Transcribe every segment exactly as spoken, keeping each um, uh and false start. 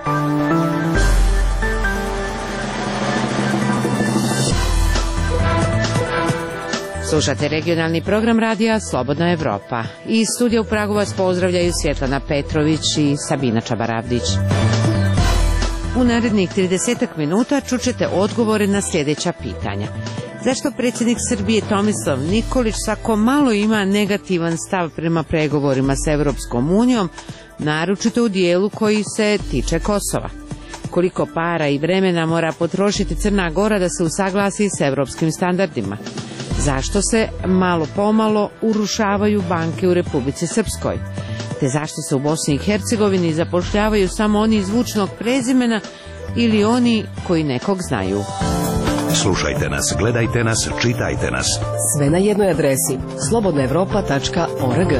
Slušate regionalni program radija Slobodna Evropa. Iz studija u Pragu vas pozdravljaju Svjetlana Petrović i Sabina Čabaravdić. U narednih tridesetak minuta čućete odgovore na sljedeća pitanja. Zašto predsjednik Srbije Tomislav Nikolić svako malo ima negativan stav prema pregovorima s Evropskom unijom, naročito u dijelu koji se tiče Kosova? Koliko para i vremena mora potrošiti Crna Gora da se usaglasi s evropskim standardima? Zašto se malo pomalo urušavaju banke u Republici Srpskoj? Te zašto se u Bosni i Hercegovini zapošljavaju samo oni zvučnog prezimena ili oni koji nekog znaju? Slušajte nas, gledajte nas, čitajte nas. Sve na jednoj adresi slobodna evropa tačka org.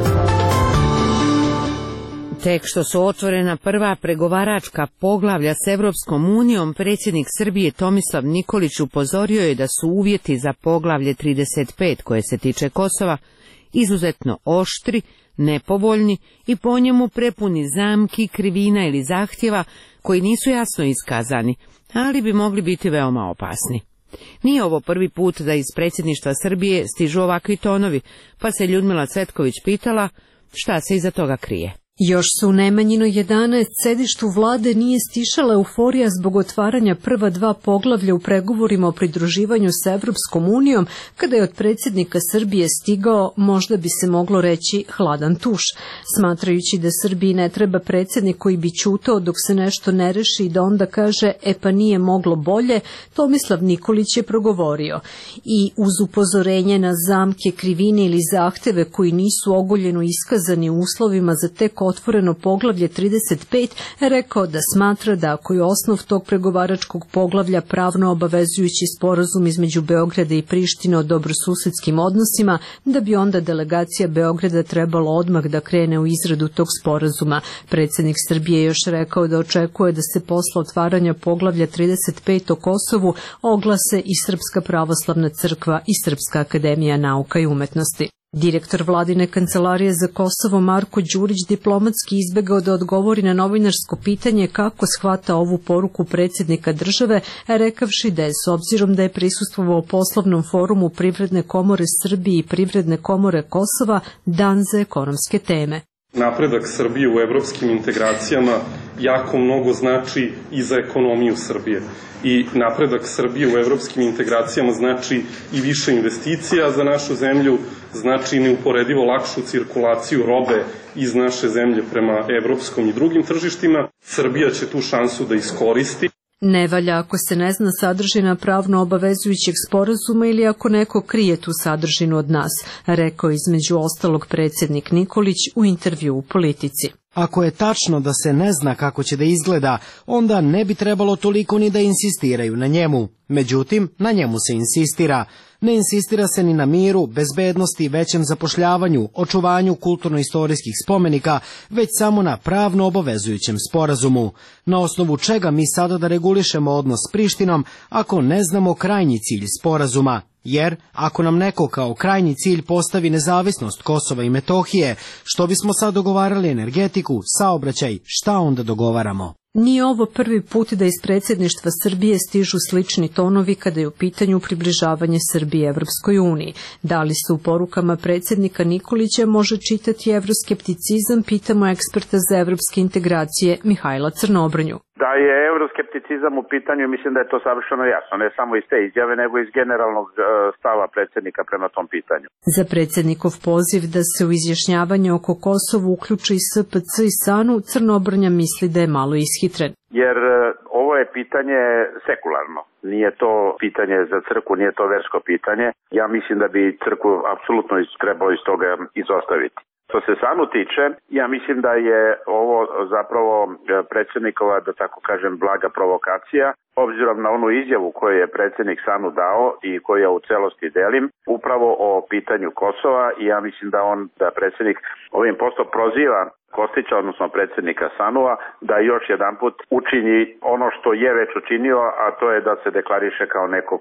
Tek što su otvorena prva pregovaračka poglavlja s Evropskom unijom, predsjednik Srbije Tomislav Nikolić upozorio je da su uvjeti za poglavlje trideset pet koje se tiče Kosova izuzetno oštri, nepovoljni i po njemu prepuni zamki, krivina ili zahtjeva koji nisu jasno iskazani, ali bi mogli biti veoma opasni. Nije ovo prvi put da iz predsjedništva Srbije stižu ovakvi tonovi, pa se Ljudmila Cvetković pitala šta se iza toga krije. Još se u Nemanjinoj jedanaest sedištu vlade nije stišala euforija zbog otvaranja prva dva poglavlja u pregovorima o pridruživanju sa Evropskom unijom, kada je od predsjednika Srbije stigao, možda bi se moglo reći, hladan tuš. Smatrajući da Srbiji ne treba predsjednik koji bi ćutao dok se nešto ne reši i da onda kaže, e pa nije moglo bolje, Tomislav Nikolić je progovorio. I uz upozorenje na zamke, krivine ili zahteve koji nisu ogoljeno iskazani u uslovima za tek otvoreno poglavlje trideset pet, rekao da smatra da ako je osnov tog pregovaračkog poglavlja pravno obavezujući sporazum između Beograda i Prištine o dobrosusedskim odnosima, da bi onda delegacija Beograda trebalo odmah da krene u izradu tog sporazuma. Predsjednik Srbije još rekao da očekuje da se posle otvaranja poglavlja trideset pet o Kosovu oglase i Srpska pravoslavna crkva i Srpska akademija nauka i umetnosti. Direktor vladine kancelarije za Kosovo Marko Đurić diplomatski izbegao da odgovori na novinarsko pitanje kako shvata ovu poruku predsjednika države, rekavši da je s obzirom da je prisustvovao poslovnom forumu Privredne komore Srbije i Privredne komore Kosova dan za ekonomske teme. Napredak Srbije u evropskim integracijama jako mnogo znači i za ekonomiju Srbije. I napredak Srbije u evropskim integracijama znači i više investicija za našu zemlju, znači i neuporedivo lakšu cirkulaciju robe iz naše zemlje prema evropskom i drugim tržištima. Srbija će tu šansu da iskoristi. Ne valja ako se ne zna sadržina pravno obavezujućeg sporazuma ili ako neko krije tu sadržinu od nas, rekao između ostalog predsjednik Nikolić u intervju u Politici. Ako je tačno da se ne zna kako će da izgleda, onda ne bi trebalo toliko ni da insistiraju na njemu. Međutim, na njemu se insistira. Ne insistira se ni na miru, bezbednosti, većem zapošljavanju, očuvanju kulturno-istorijskih spomenika, već samo na pravno obavezujućem sporazumu. Na osnovu čega mi sada da regulišemo odnos s Prištinom ako ne znamo krajnji cilj sporazuma? Jer, ako nam neko kao krajnji cilj postavi nezavisnost Kosova i Metohije, što bismo sad dogovarali energetiku, saobraćaj, šta onda dogovaramo? Nije ovo prvi put da iz predsjedništva Srbije stižu slični tonovi kada je u pitanju približavanje Srbije Evropskoj uniji. Da li se u porukama predsjednika Nikolića može čitati evroskepticizam, pitamo eksperta za evropske integracije Mihajla Crnobrnju. Da je evroskepticizam u pitanju, mislim da je to savršeno jasno, ne samo iz te izjave, nego iz generalnog stava predsjednika prema tom pitanju. Za predsjednikov poziv da se u izjašnjavanje oko Kosova uključi i S P C i SANU, Crnobrnja misli da je malo ishitren. Jer ovo je pitanje sekularno. Nije to pitanje za crkvu, nije to versko pitanje. Ja mislim da bi crkvu apsolutno trebalo iz toga izostaviti. Što se SANU tiče, ja mislim da je ovo zapravo predsjednikova, da tako kažem, blaga provokacija, obzirom na onu izjavu koju je predsjednik SANU dao i koju ja u celosti delim, upravo o pitanju Kosova, i ja mislim da on, da predsjednik ovim posto proziva Kostića, odnosno predsjednika SANU-a, da još jedanput učini ono što je već učinio, a to je da se deklariše kao neko ko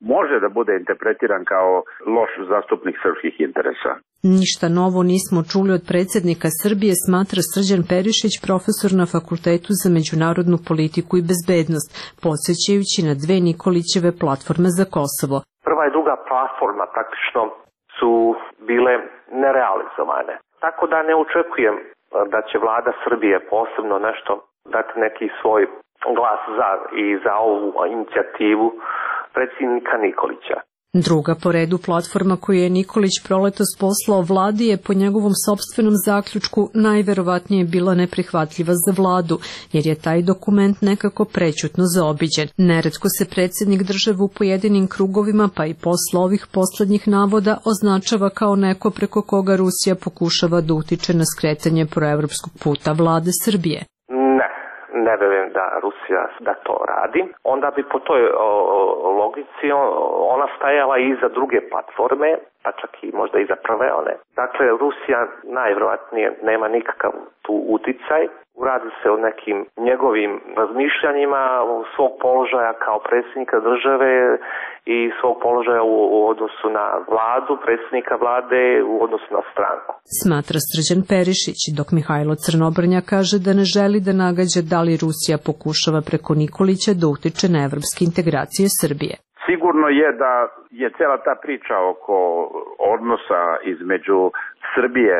može da bude interpretiran kao loš zastupnik srpskih interesa. Ništa novo nismo čuli od predsjednika Srbije, smatra Srđan Perišić, profesor na Fakultetu za međunarodnu politiku i bezbednost, podsjećajući na dve Nikolićeve platforme za Kosovo. Prva i druga platforma praktično su bile nerealizovane. Tako da ne očekujem da će vlada Srbije posebno nešto dati neki svoj glas za i za ovu inicijativu predsjednika Nikolića. Druga po redu platforma koju je Nikolić proletos poslao vladi je po njegovom sopstvenom zaključku najverovatnije bila neprihvatljiva za vladu, jer je taj dokument nekako prećutno zaobiđen. Neretko se predsjednik države u pojedinim krugovima, pa i posle ovih poslednjih navoda, označava kao neko preko koga Rusija pokušava da utiče na skretanje proevropskog puta vlade Srbije. Ne verujem da Rusija da to radi, onda bi po toj o, logici ona stajala i za druge platforme, pa čak i možda i za prve one. Dakle, Rusija najvjerojatnije nema nikakav tu uticaj. Radi se o nekim njegovim razmišljanjima svog položaja kao predsjednika države i svog položaja u, u odnosu na vladu, predsjednika vlade u odnosu na stranku. Smatra Srđan Perišić, dok Mihajlo Crnobrnja kaže da ne želi da nagađa da li Rusija pokušava preko Nikolića da utiče na evropske integracije Srbije. Sigurno je da je cela ta priča oko odnosa između Srbije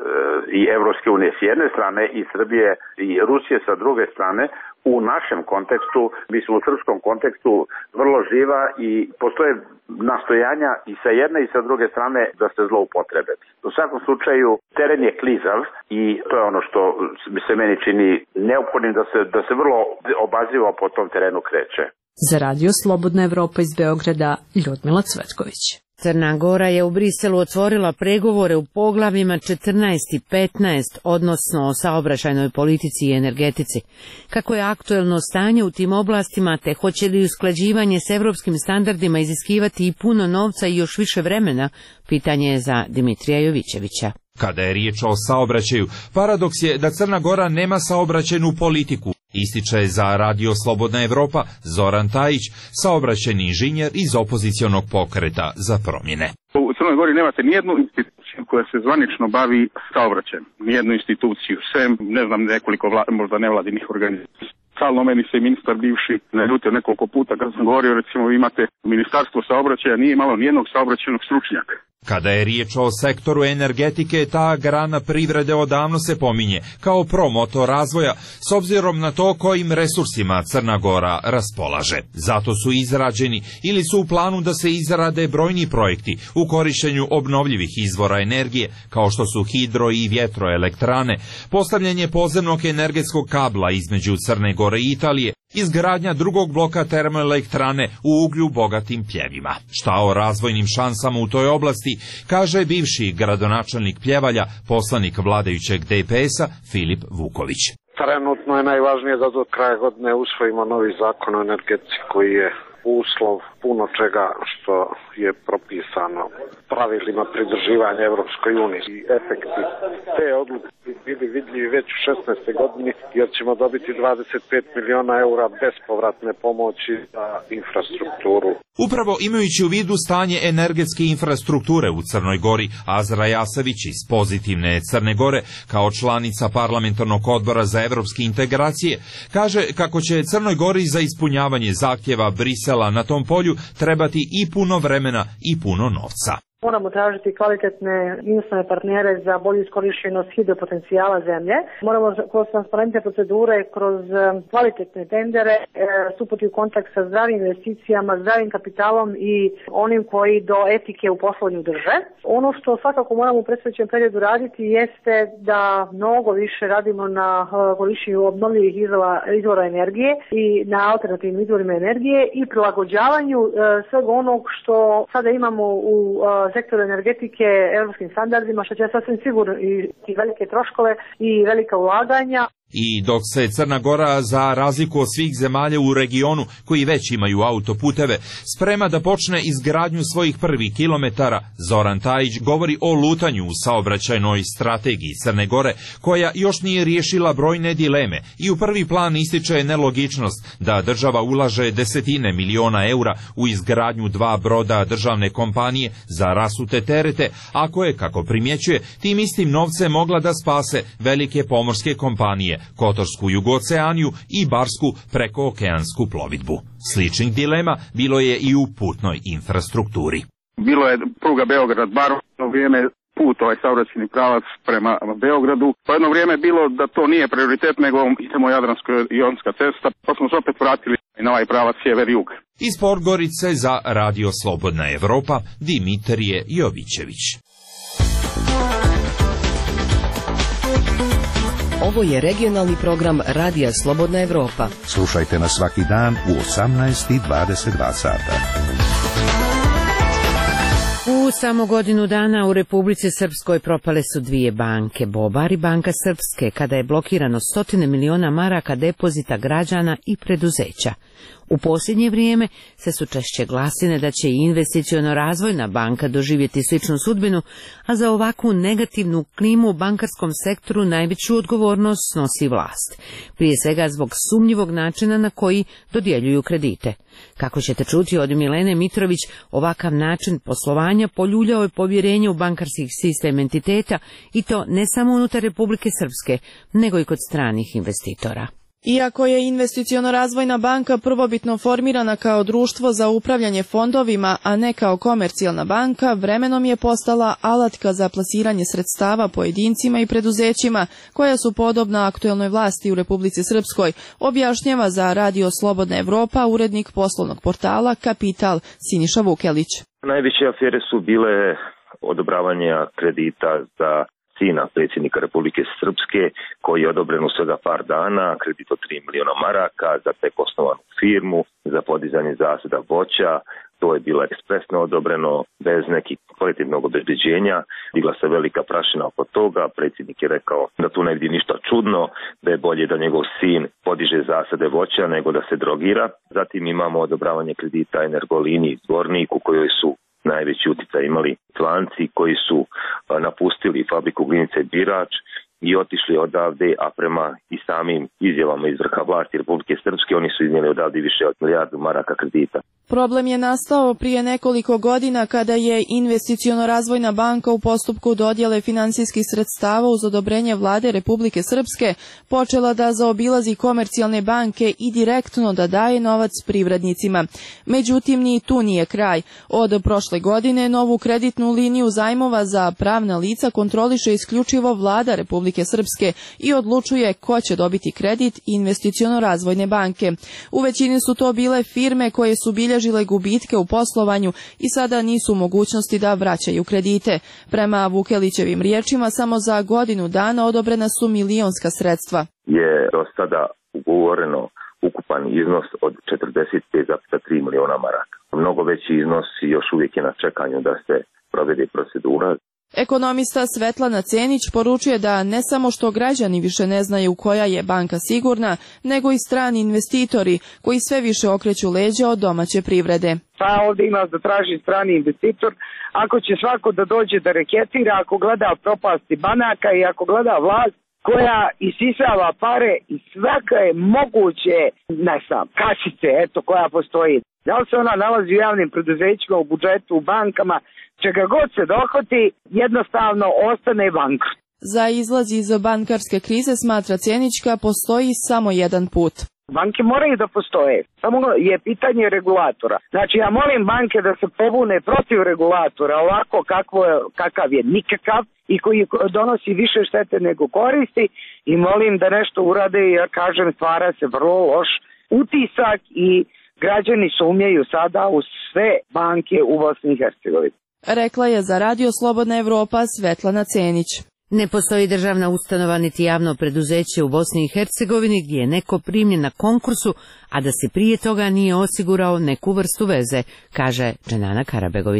i Evropske unije s jedne strane i Srbije i Rusije sa druge strane u našem kontekstu, mislim u srpskom kontekstu, vrlo živa i postoje nastojanja i sa jedne i sa druge strane da se zloupotrebe. U svakom slučaju teren je klizav i to je ono što se meni čini neophodnim da se, da se vrlo obazrivo po tom terenu kreće. Za radio Slobodna Evropa iz Beograda, Ljudmila Cvetković. Crna Gora je u Briselu otvorila pregovore u poglavljima četrnaest i petnaest, odnosno o saobraćajnoj politici i energetici. Kako je aktuelno stanje u tim oblastima, te hoće li usklađivanje s evropskim standardima iziskivati i puno novca i još više vremena, pitanje je za Dimitrija Jovićevića. Kada je riječ o saobraćaju, paradoks je da Crna Gora nema saobraćajnu politiku, ističe za radio Slobodna Evropa Zoran Tajić, saobraćajni inženjer iz opozicionog pokreta za promjene. U Crnoj Gori nemate nijednu instituciju koja se zvanično bavi saobraćajem, nijednu instituciju, sem, ne znam, nekoliko vla, možda nevladinih organizacija. Stalno meni se ministar bivši naljutio nekoliko puta kad sam govorio, recimo vi imate ministarstvo saobraćaja, nije imalo nijednog saobraćajnog stručnjaka. Kada je riječ o sektoru energetike, ta grana privrede odavno se pominje kao promotor razvoja, s obzirom na to kojim resursima Crna Gora raspolaže. Zato su izrađeni ili su u planu da se izrade brojni projekti u korištenju obnovljivih izvora energije, kao što su hidro i vjetroelektrane, postavljanje podzemnog energetskog kabla između Crne Gore i Italije, izgradnja drugog bloka termoelektrane u uglju bogatim pljevima. Šta o razvojnim šansama u toj oblasti kaže bivši gradonačelnik Pljevalja, poslanik vladajućeg D P S-a Filip Vuković. Trenutno je najvažnije da do kraja godine usvojimo novi zakon o energetici koji je uslov puno čega što je propisano pravilima pridruživanja Evropskoj uniji. I efekti te odluke bili vidljivi već u šesnaestoj godini jer ćemo dobiti dvadeset pet miliona eura bespovratne pomoći za infrastrukturu. Upravo imajući u vidu stanje energetske infrastrukture u Crnoj Gori, Azra Jasavić iz Pozitivne Crne Gore, kao članica parlamentarnog odbora za evropske integracije, kaže kako će Crnoj Gori za ispunjavanje zahtjeva Brisela na tom polju trebati i puno vremena i puno novca. Moramo tražiti kvalitetne inostrane partnere za bolju iskorištenost hidropotencijala zemlje. Moramo kroz transparentne procedure, kroz kvalitetne tendere stupiti u kontakt sa zdravim investicijama, zdravim kapitalom i onim koji do etike u poslovanju drže. Ono što svakako moramo u predstojećem periodu raditi jeste da mnogo više radimo na korištenju obnovljivih izvora, izvora energije i na alternativnim izvorima energije i prilagođavanju svega onog što sada imamo u sektoru energetike europskim standardima, što će sasvim sigurno i velike troškove i velika ulaganja. I dok se Crna Gora, za razliku od svih zemalja u regionu koji već imaju autoputeve, sprema da počne izgradnju svojih prvih kilometara, Zoran Tajić govori o lutanju u saobraćajnoj strategiji Crne Gore, koja još nije riješila brojne dileme i u prvi plan ističe nelogičnost da država ulaže desetine miliona eura u izgradnju dva broda državne kompanije za rasute terete, ako je, kako primjećuje, tim istim novcem mogla da spase velike pomorske kompanije, Kotorsku Jugoceaniju i Barsku prekookeansku plovidbu. Sličnih dilema bilo je i u putnoj infrastrukturi. Bilo je pruga Beograd-Bar, jedno vrijeme put, ovaj saobraćajni pravac prema Beogradu. Po jedno vrijeme je bilo da to nije prioritet, nego idemo Jadransko-jonska cesta, pa smo se opet vratili na ovaj pravac sjever-jug. Iz Podgorice za Radio Slobodna Evropa, Dimitrije Jovićević. Ovo je regionalni program Radija Slobodna Evropa. Slušajte nas svaki dan u osamnaest i dvadeset dva sata. U samo godinu dana u Republici Srpskoj propale su dvije banke, Bobar i Banka Srpske, kada je blokirano stotine miliona maraka depozita građana i preduzeća. U posljednje vrijeme se su češće glasine da će i investiciono razvojna banka doživjeti sličnu sudbinu, a za ovakvu negativnu klimu u bankarskom sektoru najveću odgovornost snosi vlast. Prije svega zbog sumnjivog načina na koji dodjeljuju kredite. Kako ćete čuti od Milene Mitrović, ovakav način poslovanja poljuljao je povjerenje u bankarski sistem entiteta, i to ne samo unutar Republike Srpske, nego i kod stranih investitora. Iako je investiciono-razvojna banka prvobitno formirana kao društvo za upravljanje fondovima, a ne kao komercijalna banka, vremenom je postala alatka za plasiranje sredstava pojedincima i preduzećima koja su podobna aktuelnoj vlasti u Republici Srpskoj, objašnjava za Radio Slobodna Evropa urednik poslovnog portala Kapital Siniša Vukelić. Najveće afere su bile odobravanje kredita za sina predsjednika Republike Srpske, koji je odobren u svega par dana, kredit od tri miliona maraka za tek osnovanu firmu, za podizanje zasada voća. To je bilo ekspresno odobreno, bez nekih kvalitetnog obezbeđenja. Digla se velika prašina oko toga. Predsjednik je rekao da tu ne vidi ništa čudno, da je bolje da njegov sin podiže zasade voća nego da se drogira. Zatim imamo odobravanje kredita Energolini i Zvorniku, kojoj su najveći utjecaj imali Tlanci koji su napustili fabriku Glinica i Birač i otišli odavde, a prema i samim izjavama iz vrha vlasti Republike Srpske oni su iznijeli odavde više od milijardu maraka kredita. Problem je nastao prije nekoliko godina kada je investiciono-razvojna banka u postupku dodjele finansijskih sredstava uz odobrenje vlade Republike Srpske počela da zaobilazi komercijalne banke i direktno da daje novac privrednicima. Međutim, ni tu nije kraj. Od prošle godine novu kreditnu liniju zajmova za pravna lica kontroliše isključivo vlada Republike Srpske i odlučuje ko će dobiti kredit investiciono-razvojne banke. U većini su to bile firme koje su bilježile gubitke u poslovanju i sada nisu u mogućnosti da vraćaju kredite. Prema Vukelićevim riječima, samo za godinu dana odobrena su milionska sredstva. Je do sada ugovoreno ukupan iznos od četrdeset pet zarez tri miliona maraka. Mnogo veći iznos još uvijek je na čekanju da se provede procedura. Ekonomista Svetlana Cenić poručuje da ne samo što građani više ne znaju koja je banka sigurna, nego i strani investitori koji sve više okreću leđa od domaće privrede. Pa ovdje ima da traži strani investitor, ako će svako da dođe da reketira, ako gleda propasti banaka i ako gleda vlast koja isisava pare i svaka je moguće, ne znam, kasice, eto, koja postoji. Da li se ona nalazi u javnim preduzećima, u budžetu, u bankama, čega god se dohvati, jednostavno ostane bankrot. Za izlaz iz bankarske krize, smatra Cenićka, postoji samo jedan put. Banke moraju da postoje, samo je pitanje regulatora. Znači, ja molim banke da se pobune protiv regulatora, ovako kakvo, kakav je nikakav i koji donosi više štete nego koristi, i molim da nešto urade, i ja kažem, stvara se vrlo loš utisak i građani sumnjaju sada u sve banke u Bosni i Hercegovini. Rekla je za Radio Slobodna Evropa Svetlana Cenić. Ne postoji državna ustanova niti javno preduzeće u Bosni i Hercegovini gdje je neko primljen na konkursu, a da se prije toga nije osigurao neku vrstu veze, kaže Dženana Karabegović.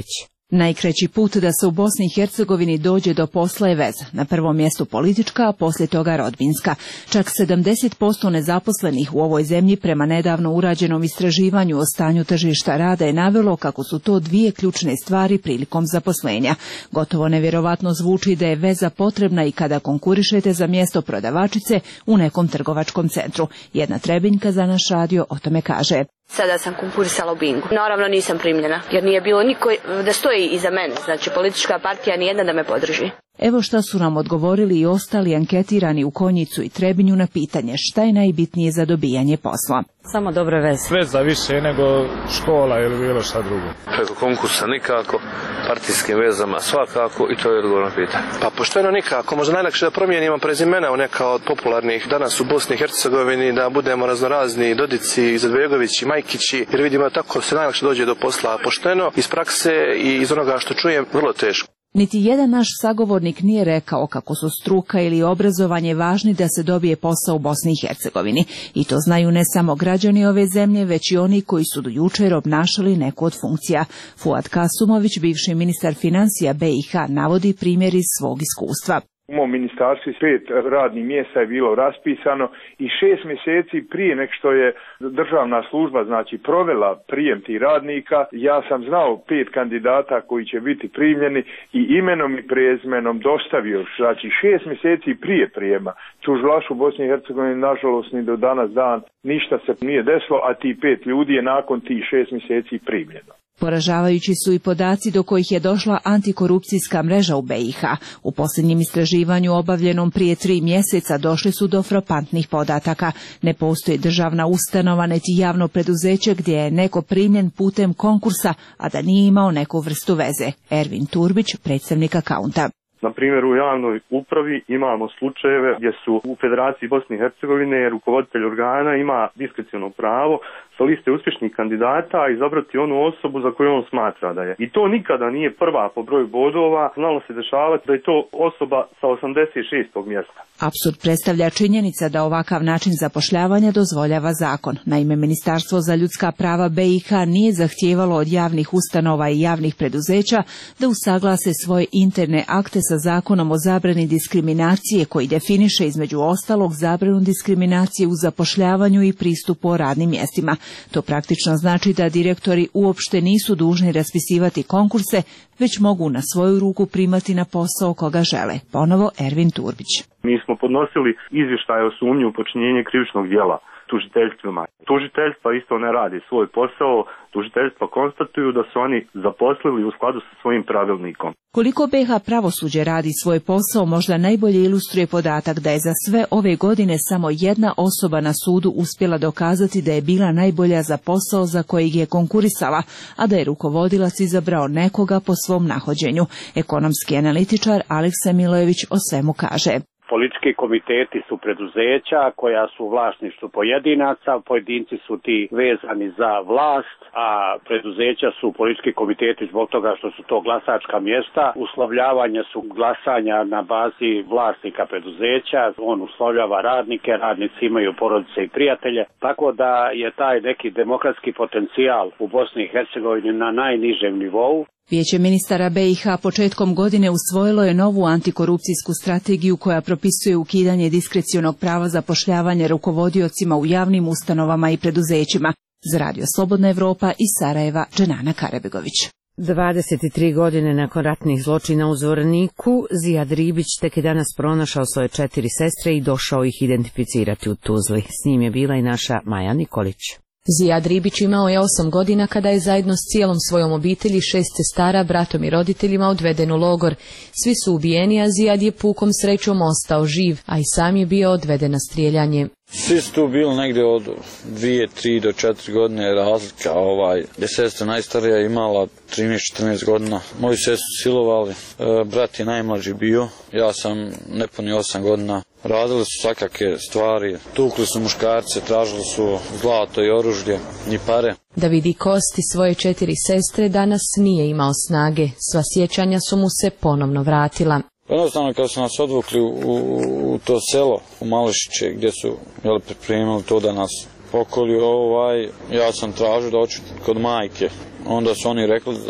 Najkraći put da se u Bosni i Hercegovini dođe do posla je veza. Na prvom mjestu politička, a poslije toga rodbinska. Čak sedamdeset posto nezaposlenih u ovoj zemlji prema nedavno urađenom istraživanju o stanju tržišta rada je navelo kako su to dvije ključne stvari prilikom zaposlenja. Gotovo nevjerovatno zvuči da je veza potrebna i kada konkurišete za mjesto prodavačice u nekom trgovačkom centru. Jedna Trebinjka za naš radio o tome kaže. Sada sam konkurisala u Bingu. Naravno nisam primljena, jer nije bilo niko da stoji iza mene, znači politička partija nijedna da me podrži. Evo šta su nam odgovorili i ostali anketirani u Konjicu i Trebinju na pitanje šta je najbitnije za dobijanje posla. Samo dobre veze. Veza više nego škola ili bilo šta drugo. Preko konkursa nikako, partijskim vezama svakako i to je odgovorno pitanje. Pa pošteno nikako, možda najlakše da promijenimo prezimena u neka od popularnih danas u Bosni i Hercegovini, da budemo raznorazni Dodici, Izetbegovići, Majkići, jer vidimo tako se najlakše dođe do posla. Pošteno iz prakse i iz onoga što čujem vrlo teško. Niti jedan naš sagovornik nije rekao kako su struka ili obrazovanje važni da se dobije posao u Bosni i Hercegovini. I to znaju ne samo građani ove zemlje, već i oni koji su do jučer obnašali neku od funkcija. Fuad Kasumović, bivši ministar financija B i H, navodi primjer iz svog iskustva. U mom ministarstvu pet radnih mjesta je bilo raspisano i šest mjeseci prije nek što je državna služba znači provela prijem tih radnika, ja sam znao pet kandidata koji će biti primljeni i imenom i prezimenom dostavio, znači šest mjeseci prije prijema. Tužilaš u Bosni i Hercegovini nažalost ni do danas dan ništa se nije desilo, a ti pet ljudi je nakon tih šest mjeseci primljeno. Poražavajući su i podaci do kojih je došla antikorupcijska mreža u B i H. U posljednjem istraživanju obavljenom prije tri mjeseca došli su do frapantnih podataka. Ne postoji državna ustanova niti javno preduzeće gdje je neko primljen putem konkursa, a da nije imao neku vrstu veze. Ervin Turbić, predstavnik Akaunta. Na primjer, u javnoj upravi imamo slučajeve gdje su u Federaciji Bosne i Hercegovine rukovoditelj organa ima diskreciono pravo sa liste uspješnih kandidata izabrati onu osobu za koju on smatra da je. I to nikada nije prva po broju bodova, znalo se dešavati da je to osoba sa osamdeset šestog mjesta. Apsurd predstavlja činjenica da ovakav način zapošljavanja dozvoljava zakon. Naime, Ministarstvo za ljudska prava B i H nije zahtijevalo od javnih ustanova i javnih preduzeća da usaglase svoje interne akte sa zakonom o zabrani diskriminacije koji definiše između ostalog zabranu diskriminacije u zapošljavanju i pristupu o radnim mjestima. To praktično znači da direktori uopšte nisu dužni raspisivati konkurse, već mogu na svoju ruku primati na posao koga žele. Ponovo Ervin Turbić. Mi smo podnosili izvještaje o sumnji u počinjenje krivičnog djela tužiteljstvima. Tužiteljstva isto ne radi svoj posao, tužiteljstva konstatuju da su oni zaposlili u skladu sa svojim pravilnikom. Koliko B H pravosuđe radi svoj posao možda najbolje ilustruje podatak da je za sve ove godine samo jedna osoba na sudu uspjela dokazati da je bila najbolja za posao za kojeg je konkurisala, a da je rukovodilac izabrao nekoga po svom nahođenju. Ekonomski analitičar Aleksa Milojević o svemu kaže. Politički komiteti su preduzeća koja su u vlasništvu pojedinaca, pojedinci su ti vezani za vlast, a preduzeća su politički komiteti zbog toga što su to glasačka mjesta. Uslovljavanje su glasanja na bazi vlasnika preduzeća, on uslovljava radnike, radnici imaju porodice i prijatelje, tako da je taj neki demokratski potencijal u Bosni i Hercegovini na najnižem nivou. Vijeće ministara B i H početkom godine usvojilo je novu antikorupcijsku strategiju koja propisuje ukidanje diskrecionog prava zapošljavanja rukovodiocima u javnim ustanovama i preduzećima. Za Radio Slobodna Evropa iz Sarajeva, Dženana Karebegović. dvadeset tri godine nakon ratnih zločina u Zvorniku, Zijad Ribić tek je danas pronašao svoje četiri sestre i došao ih identificirati u Tuzli. S njim je bila i naša Maja Nikolić. Zijad Ribić imao je osam godina kada je zajedno s cijelom svojom obitelji, šest sestara, bratom i roditeljima odveden u logor. Svi su ubijeni, a Zijad je pukom srećom ostao živ, a i sam je bio odveden na strijeljanje. Svi su tu bili negdje od dvije, tri do četiri godine razlika. Ovaj, gdje sestra najstarija imala trinaest četrnaest godina. Moju sestru silovali, e, brat je najmlađi bio, ja sam nepuni osam godina. Radili su svakake stvari, tukli su muškarce, tražili su zlato i oružje i pare. Da vidi kosti svoje četiri sestre danas nije imao snage, sva sjećanja su mu se ponovno vratila. Jednostavno kad su nas odvukli u, u, u to selo, u Mališiće, gdje su jeli, pripremili to da nas pokolju, ovaj, ja sam tražio da hoću kod majke. Onda su oni rekli da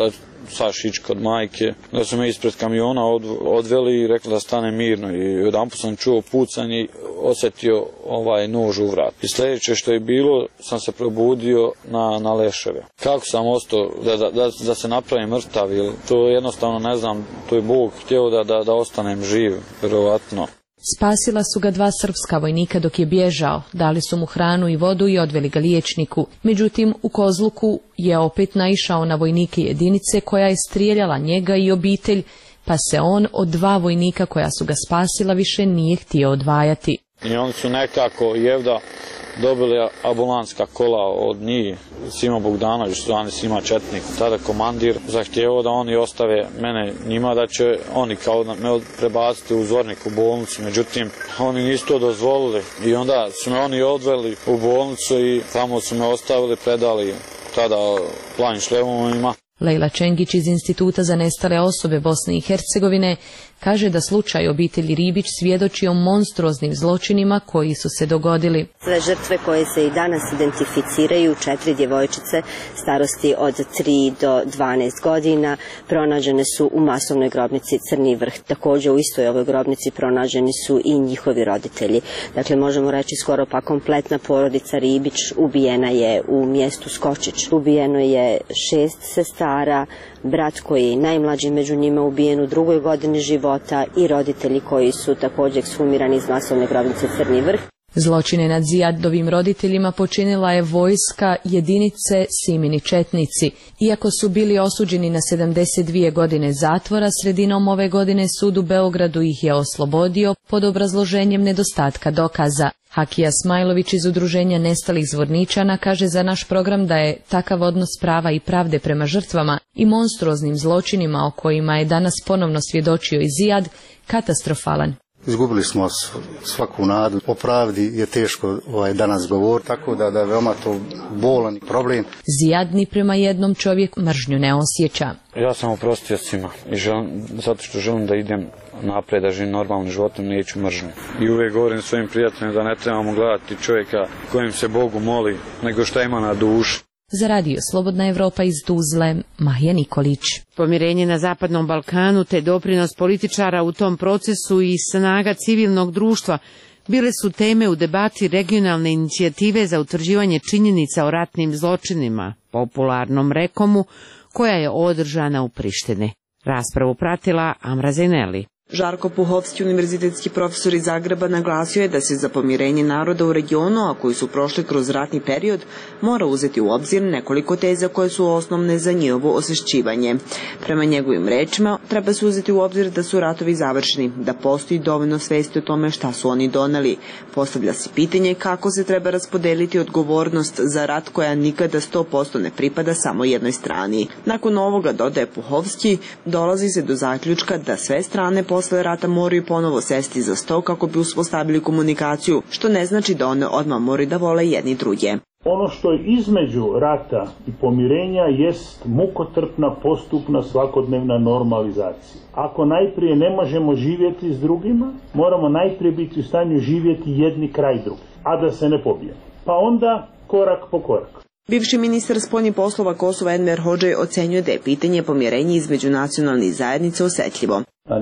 Sašić kod majke, da su me ispred kamiona odveli i rekli da stane mirno i jedanput sam čuo pucanje i osjetio ovaj nož u vrat. I sljedeće što je bilo, sam se probudio na, na leševe. Kako sam ostao da, da, da, da se napravim mrtav, ili to jednostavno ne znam, to je Bog htio da, da, da ostanem živ, vjerovatno. Spasila su ga dva srpska vojnika dok je bježao, dali su mu hranu i vodu i odveli ga liječniku. Međutim, u Kozluku je opet naišao na vojnike jedinice koja je strijeljala njega i obitelj, pa se on od dva vojnika koja su ga spasila više nije htio odvajati. I oni su nekako jevda dobili ambulanska kola od njih, Sima Bogdanović, zvani Sima Četnik, tada komandir, zahtjevao da oni ostave mene njima, da će oni kao me prebaciti u Zvornik u bolnicu, međutim oni nisu to dozvolili i onda su me oni odveli u bolnicu i tamo su me ostavili, predali tada Planim Šlemovima. Lejla Čengić iz Instituta za nestale osobe Bosne i Hercegovine kaže da slučaj obitelji Ribić svjedoči o monstruoznim zločinima koji su se dogodili. Sve žrtve koje se i danas identificiraju, četiri djevojčice starosti od tri do dvanaest godina, pronađene su u masovnoj grobnici Crni Vrh. Također u istoj ovoj grobnici pronađeni su i njihovi roditelji. Dakle, možemo reći skoro pa kompletna porodica Ribić ubijena je u mjestu Skočić. Ubijeno je šest sestara, brat koji je najmlađi među njima ubijen u drugoj godini života i roditelji koji su također ekshumirani iz masovne grobnice Crni Vrh. Zločine nad Zijadovim roditeljima počinila je vojska jedinice Simini Četnici. Iako su bili osuđeni na sedamdeset dvije godine zatvora, sredinom ove godine sud u Beogradu ih je oslobodio pod obrazloženjem nedostatka dokaza. Hakija Smajlović iz Udruženja nestalih Zvorničana kaže za naš program da je takav odnos prava i pravde prema žrtvama i monstruoznim zločinima o kojima je danas ponovno svjedočio i Zijad katastrofalan. Izgubili smo svaku nadu. O pravdi je teško ovaj, danas govoriti, tako da, da je veoma to bolan problem. Zijad ni prema jednom čovjeku mržnju ne osjeća. Ja sam oprostio svima i želim, zato što želim da idem naprijed, da živim normalnim životom, neću mržnju. I uvijek govorim svojim prijateljima da ne trebamo gledati čovjeka kojem se Bogu moli, nego šta ima na duši. Za radio Slobodna Evropa iz Tuzle, Mahija Nikolić. Pomirenje na Zapadnom Balkanu te doprinos političara u tom procesu i snaga civilnog društva bile su teme u debati regionalne inicijative za utvrđivanje činjenica o ratnim zločinima, popularnom Rekomu, koja je održana u Prištini. Raspravu pratila Amra Zeneli. Žarko Puhovski, univerzitetski profesor iz Zagreba, naglasio je da se za pomirenje naroda u regionu, a koji su prošli kroz ratni period, mora uzeti u obzir nekoliko teza koje su osnovne za njihovo osvešćivanje. Prema njegovim rečima, treba se uzeti u obzir da su ratovi završeni, da postoji dovoljno svesti o tome šta su oni doneli. Postavlja se pitanje kako se treba raspodeliti odgovornost za rat koja nikada sto posto ne pripada samo jednoj strani. Nakon ovoga, dodaje Puhovski, dolazi se do zaključka da sve strane posle rata moraju ponovo sesti za sto kako bi uspostavili komunikaciju, što ne znači da one odmah moraju da vole jedni druge. Ono što je između rata i pomirenja jest mukotrpna, postupna, svakodnevna normalizacija. Ako najprije ne možemo živjeti s drugima, moramo najprije biti u stanju živjeti jedni kraj drugi, a da se ne pobijemo. Pa onda korak po korak. Bivši ministar spoljnih poslova Kosova Enver Hodžaj ocenjuje da je pitanje pomirenja između nacionalnih zajednica osjetljivo.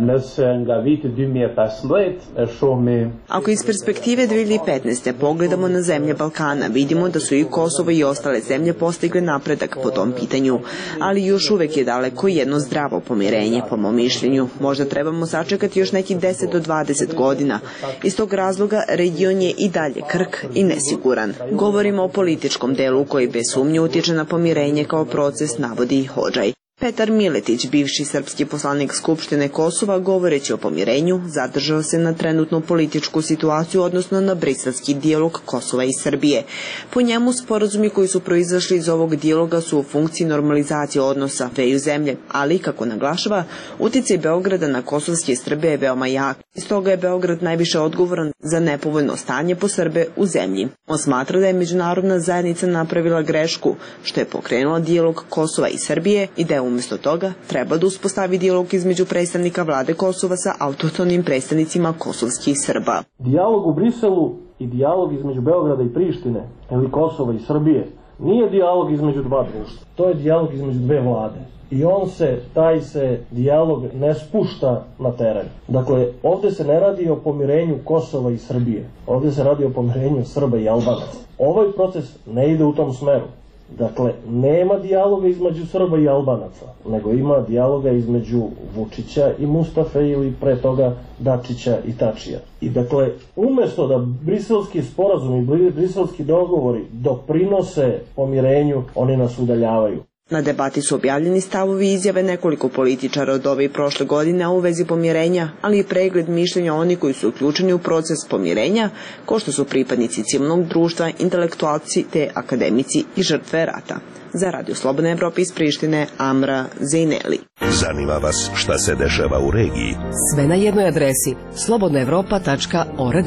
Ako iz perspektive dvije hiljade petnaeste. pogledamo na zemlje Balkana, vidimo da su i Kosovo i ostale zemlje postigle napredak po tom pitanju, ali još uvek je daleko jedno zdravo pomirenje, po mom mišljenju. Možda trebamo sačekati još nekih deset do dvadeset godina. Iz tog razloga region je i dalje krhk i nesiguran. Govorimo o političkom delu koji bez sumnje utječe na pomirenje kao proces, navodi i Hodžaj. Petar Miletić, bivši srpski poslanik Skupštine Kosova, govoreći o pomirenju, zadržao se na trenutnu političku situaciju, odnosno na briselski dijalog Kosova i Srbije. Po njemu, sporazumi koji su proizašli iz ovog dijaloga su u funkciji normalizacije odnosa dveju zemlje, ali, kako naglašava, uticaj Beograda na kosovske Srbe je veoma jak. Iz toga je Beograd najviše odgovoran za nepovoljno stanje po Srbe u zemlji. On smatra da je međunarodna zajednica napravila grešku, što je pokrenula dijalog Kosova i Srbije i da je umjesto toga treba da uspostavi dijalog između predstavnika vlade Kosova sa autohtonim predstavnicima kosovskih Srba. Dijalog u Briselu i dijalog između Beograda i Prištine ili Kosova i Srbije nije dijalog između dva društva, to je dijalog između dve vlade. I on se, taj se dijalog ne spušta na teren. Dakle, ovdje se ne radi o pomirenju Kosova i Srbije. Ovdje se radi o pomirenju Srba i Albanaca. Ovaj proces ne ide u tom smeru. Dakle, nema dijaloga između Srba i Albanaca, nego ima dijaloga između Vučića i Mustafe ili pre toga Dačića i Tačija. I dakle, umjesto da briselski sporazum i briselski dogovori doprinose pomirenju, oni nas udaljavaju. Na debati su objavljeni stavovi i izjave nekoliko političara od ove i prošle godine u vezi pomirenja, ali i pregled mišljenja onih koji su uključeni u proces pomirenja, ko što su pripadnici civilnog društva, intelektualci te akademici i žrtve rata. Za Radio Slobodna Evropa iz Prištine, Amra Zejneli. Zanima vas šta se dešava u regiji? Sve na jednoj adresi slobodna evropa tačka org.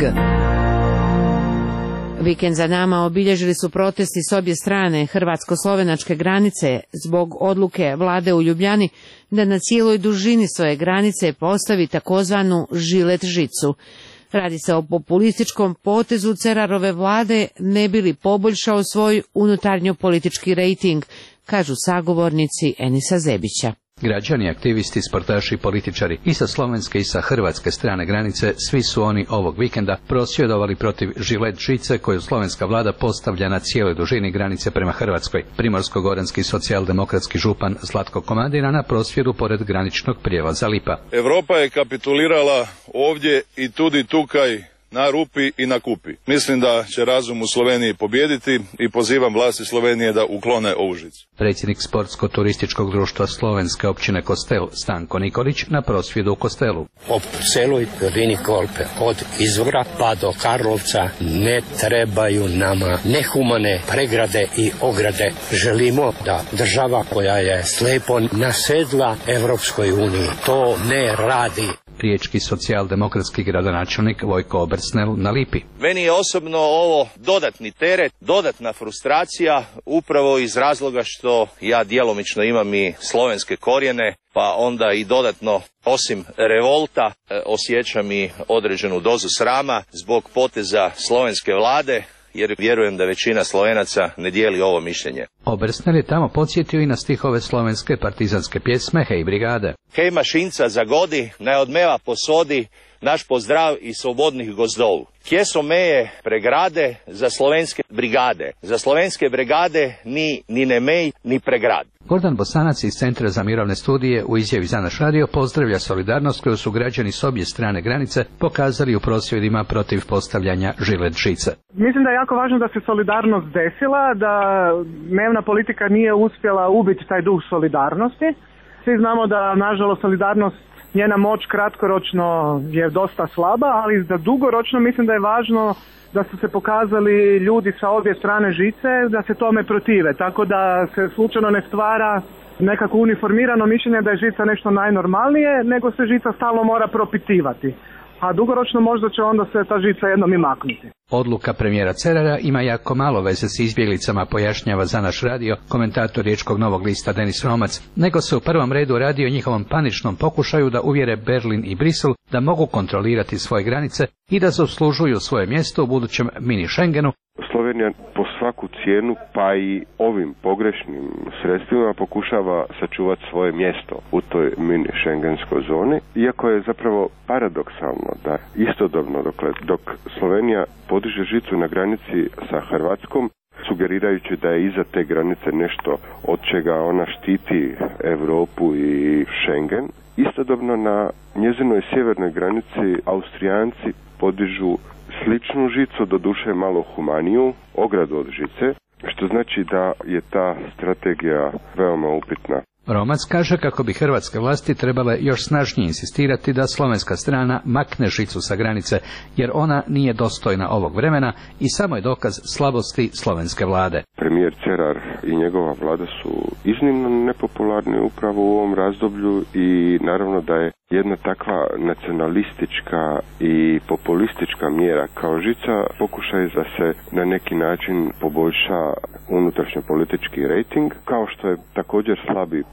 Vikend za nama obilježili su protesti s obje strane hrvatsko-slovenačke granice zbog odluke vlade u Ljubljani da na cijeloj dužini svoje granice postavi takozvanu žilet žicu. Radi se o populističkom potezu Cerarove vlade ne bi li poboljšao svoj unutarnjo-politički rejting, kažu sagovornici Enisa Zebića. Građani, aktivisti, sportaši i političari i sa slovenske i sa hrvatske strane granice, svi su oni ovog vikenda prosvjedovali protiv žilet žice koju slovenska vlada postavlja na cijeloj dužini granice prema Hrvatskoj. Primorsko-goranski socijaldemokratski župan Zlatko Komadina na prosvjedu pored graničnog prijelaza Lipa. Evropa je kapitulirala ovdje i tudi tukaj na rupi i na kupi. Mislim da će razum u Sloveniji pobijediti i pozivam vlasti Slovenije da uklone ovu žicu. Predsjednik sportsko-turističkog društva slovenske općine Kostel Stanko Nikolić na prosvjedu u Kostelu. Po celoj dolini Kolpe, od izvora pa do Karlovca, ne trebaju nama nehumane pregrade i ograde. Želimo da država koja je slepo nasedla Evropskoj uniji to ne radi. Riječki socijaldemokratski gradonačelnik Vojko Obrsnel na Lipi. Meni je osobno ovo dodatni teret, dodatna frustracija, upravo iz razloga što ja djelomično imam i slovenske korijene, pa onda i dodatno, osim revolta, osjećam i određenu dozu srama zbog poteza slovenske vlade, jer vjerujem da većina Slovenaca ne dijeli ovo mišljenje. Obrsnel je tamo podsjetio i na stihove slovenske partizanske pjesme Hej brigade. Hej mašinca zagodi, naj odmeva posodi, naš pozdrav iz svobodnih gozdov. Kje so meje pregrade za slovenske brigade? Za slovenske brigade ni, ni ne mej, ni pregrad. Gordan Bosanac iz Centra za mirovne studije u izjavi za naš radio pozdravlja solidarnost koju su građani s obje strane granice pokazali u prosvjedima protiv postavljanja žilet žice. Mislim da je jako važno da se solidarnost desila, da dnevna politika nije uspjela ubiti taj duh solidarnosti. Svi znamo da, nažalost, solidarnost, njena moć kratkoročno je dosta slaba, ali da dugoročno mislim da je važno da su se pokazali ljudi sa obje strane žice, da se tome protive, tako da se slučajno ne stvara nekako uniformirano mišljenje da je žica nešto najnormalnije, nego se žica stalno mora propitivati. A dugoročno možda će onda se ta žica jednom i maknuti. Odluka premijera Cerara ima jako malo veze s izbjeglicama, pojašnjava za naš radio komentator Riječkog Novog lista Denis Romac, nego se u prvom redu radi o njihovom paničnom pokušaju da uvjere Berlin i Brisel da mogu kontrolirati svoje granice i da zaslužuju svoje mjesto u budućem mini Schengenu. Slovenija po svaku cijenu, pa i ovim pogrešnim sredstvima, pokušava sačuvati svoje mjesto u toj mini šengenskoj zoni, iako je zapravo paradoksalno da istodobno dokle, dok Slovenija podiže žicu na granici sa Hrvatskom, sugerirajući da je iza te granice nešto od čega ona štiti Europu i Schengen, istodobno na njezinoj sjevernoj granici Austrijanci podižu sličnu žicu, doduše malo humaniju, ogradu od žice, što znači da je ta strategija veoma upitna. Romac kaže kako bi hrvatske vlasti trebale još snažnije insistirati da slovenska strana makne žicu sa granice, jer ona nije dostojna ovog vremena i samo je dokaz slabosti slovenske vlade. Premijer Cerar i njegova vlada su iznimno nepopularni upravo u ovom razdoblju i naravno da je jedna takva nacionalistička i populistička mjera kao žica pokušaj da se na neki način poboljša unutrašnjo politički rejting, kao što je također slabi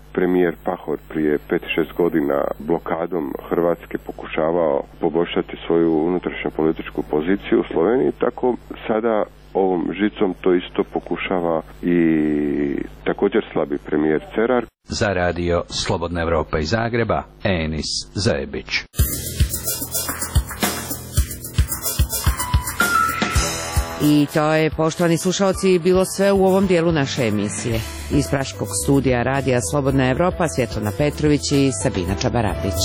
premijer Pahor prije pet šest godina blokadom Hrvatske pokušavao poboljšati svoju unutrašnju političku poziciju u Sloveniji, tako sada ovom žicom to isto pokušava i također slabi premijer Cerar. Za radio Slobodna Evropa iz Zagreba, Enis Zajebić. I to je, poštovani slušalci, bilo sve u ovom dijelu naše emisije. Iz Praškog studija radija Slobodna Evropa, Svjetlana Petrović i Sabina Čabaravdić.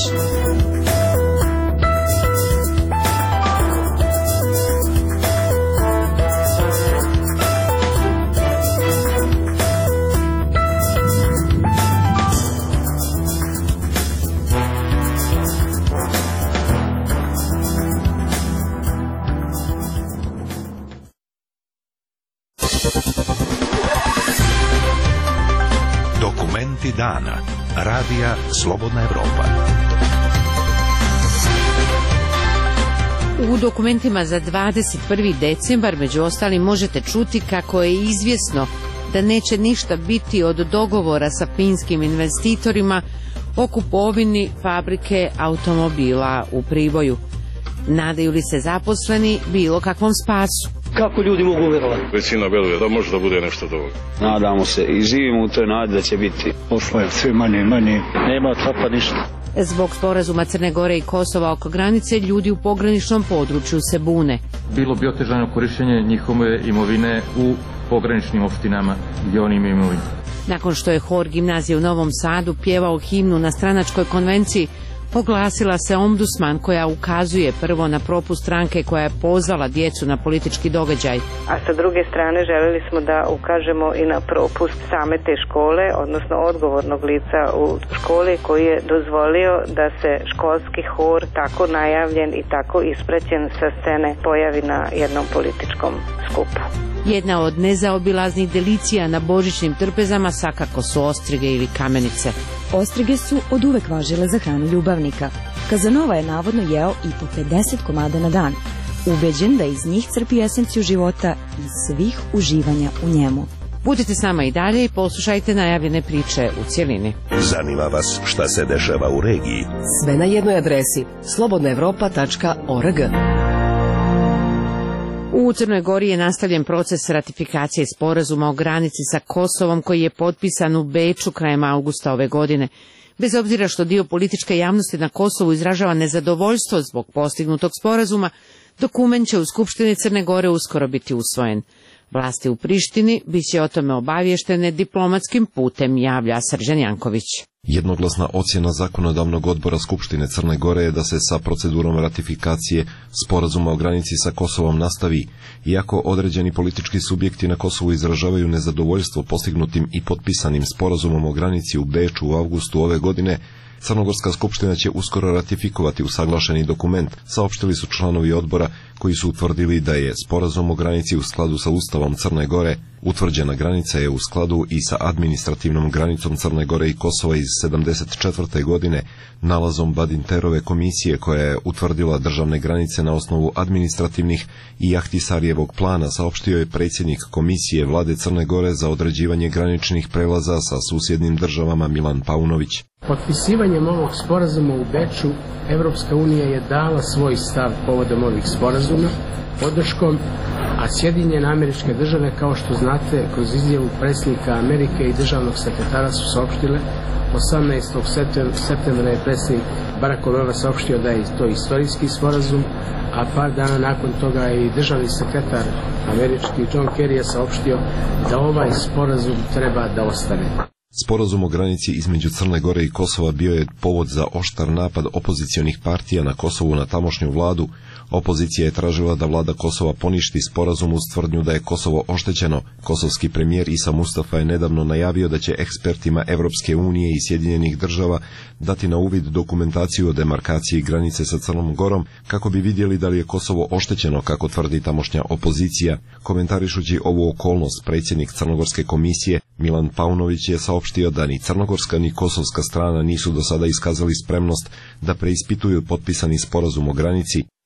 Dokumenti dana. Radija Slobodna Evropa. U dokumentima za dvadeset prvi decembar među ostalim možete čuti kako je izvjesno da neće ništa biti od dogovora sa finskim investitorima o kupovini fabrike automobila u Priboju. Nadaju li se zaposleni bilo kakvom spasu? Kako ljudi mogu vjerovati? Većina veruje da može da bude nešto dobro. Nadamo se i živimo u toj nadi da će biti. Posla je sve manje i manje, nema trapa ništa. Zbog sporazuma Crne Gore i Kosova oko granice, ljudi u pograničnom području se bune. Bilo bi otežano korištenje njihove imovine u pograničnim opštinama gdje oni imaju imovinu. Nakon što je hor gimnazije u Novom Sadu pjevao himnu na stranačkoj konvenciji, oglasila se ombudsman koja ukazuje prvo na propust stranke koja je pozvala djecu na politički događaj. A sa druge strane željeli smo da ukažemo i na propust same te škole, odnosno odgovornog lica u školi koji je dozvolio da se školski hor tako najavljen i tako ispraćen sa scene pojavi na jednom političkom skupu. Jedna od nezaobilaznih delicija na božićnim trpezama svakako su ostrige ili kamenice. Ostrige su od uvek važile za hranu ljubavnika. Kazanova je navodno jeo i po pedeset komada na dan, ubeđen da iz njih crpi esenciju života i svih uživanja u njemu. Budite s nama i dalje i poslušajte najavljene priče u cjelini. Zanima vas šta se dešava u regiji? Sve na jednoj adresi slobodna evropa tačka org. U Crnoj Gori je nastavljen proces ratifikacije sporazuma o granici sa Kosovom koji je potpisan u Beču krajem augusta ove godine. Bez obzira što dio političke javnosti na Kosovu izražava nezadovoljstvo zbog postignutog sporazuma, dokument će u Skupštini Crne Gore uskoro biti usvojen. Vlasti u Prištini bit će o tome obavještene diplomatskim putem, javlja Srđan Janković. Jednoglasna ocjena zakonodavnog odbora Skupštine Crne Gore je da se sa procedurom ratifikacije sporazuma o granici sa Kosovom nastavi, iako određeni politički subjekti na Kosovu izražavaju nezadovoljstvo postignutim i potpisanim sporazumom o granici u Beču u avgustu ove godine. Crnogorska skupština će uskoro ratifikovati usaglašeni dokument, saopštili su članovi odbora koji su utvrdili da je sporazum o granici u skladu sa Ustavom Crne Gore. Utvrđena granica je u skladu i sa administrativnom granicom Crne Gore i Kosova iz sedamdeset četvrte godine, nalazom Badinterove komisije koja je utvrdila državne granice na osnovu administrativnih i Ahtisarijevog plana, saopštio je predsjednik komisije vlade Crne Gore za određivanje graničnih prelaza sa susjednim državama Milan Paunović. Potpisivanjem ovog sporazuma u Beču, Evropska unija je dala svoj stav povodom ovih sporazuma podrškom, a Sjedinjene Američke Države, kao što znate, kroz izjavu predsjednika Amerike i državnog sekretara su saopštile, osamnaestog septembra je predsjednik Barack Obama saopštio da je to istorijski sporazum, a par dana nakon toga i državni sekretar američki John Kerry je saopštio da ovaj sporazum treba da ostane. Sporazum o granici između Crne Gore i Kosova bio je povod za oštar napad opozicionih partija na Kosovu na tamošnju vladu. Opozicija je tražila da vlada Kosova poništi sporazum uz tvrdnju da je Kosovo oštećeno. Kosovski premijer Isa Mustafa je nedavno najavio da će ekspertima Evropske unije i Sjedinjenih država dati na uvid dokumentaciju o demarkaciji granice sa Crnom Gorom kako bi vidjeli da li je Kosovo oštećeno, kako tvrdi tamošnja opozicija. Komentarišući ovu okolnost, predsjednik Crnogorske komisije Milan Paunović je saopštio da ni crnogorska ni kosovska strana nisu do sada iskazali spremnost da preispituju potpisani sporazum o granici.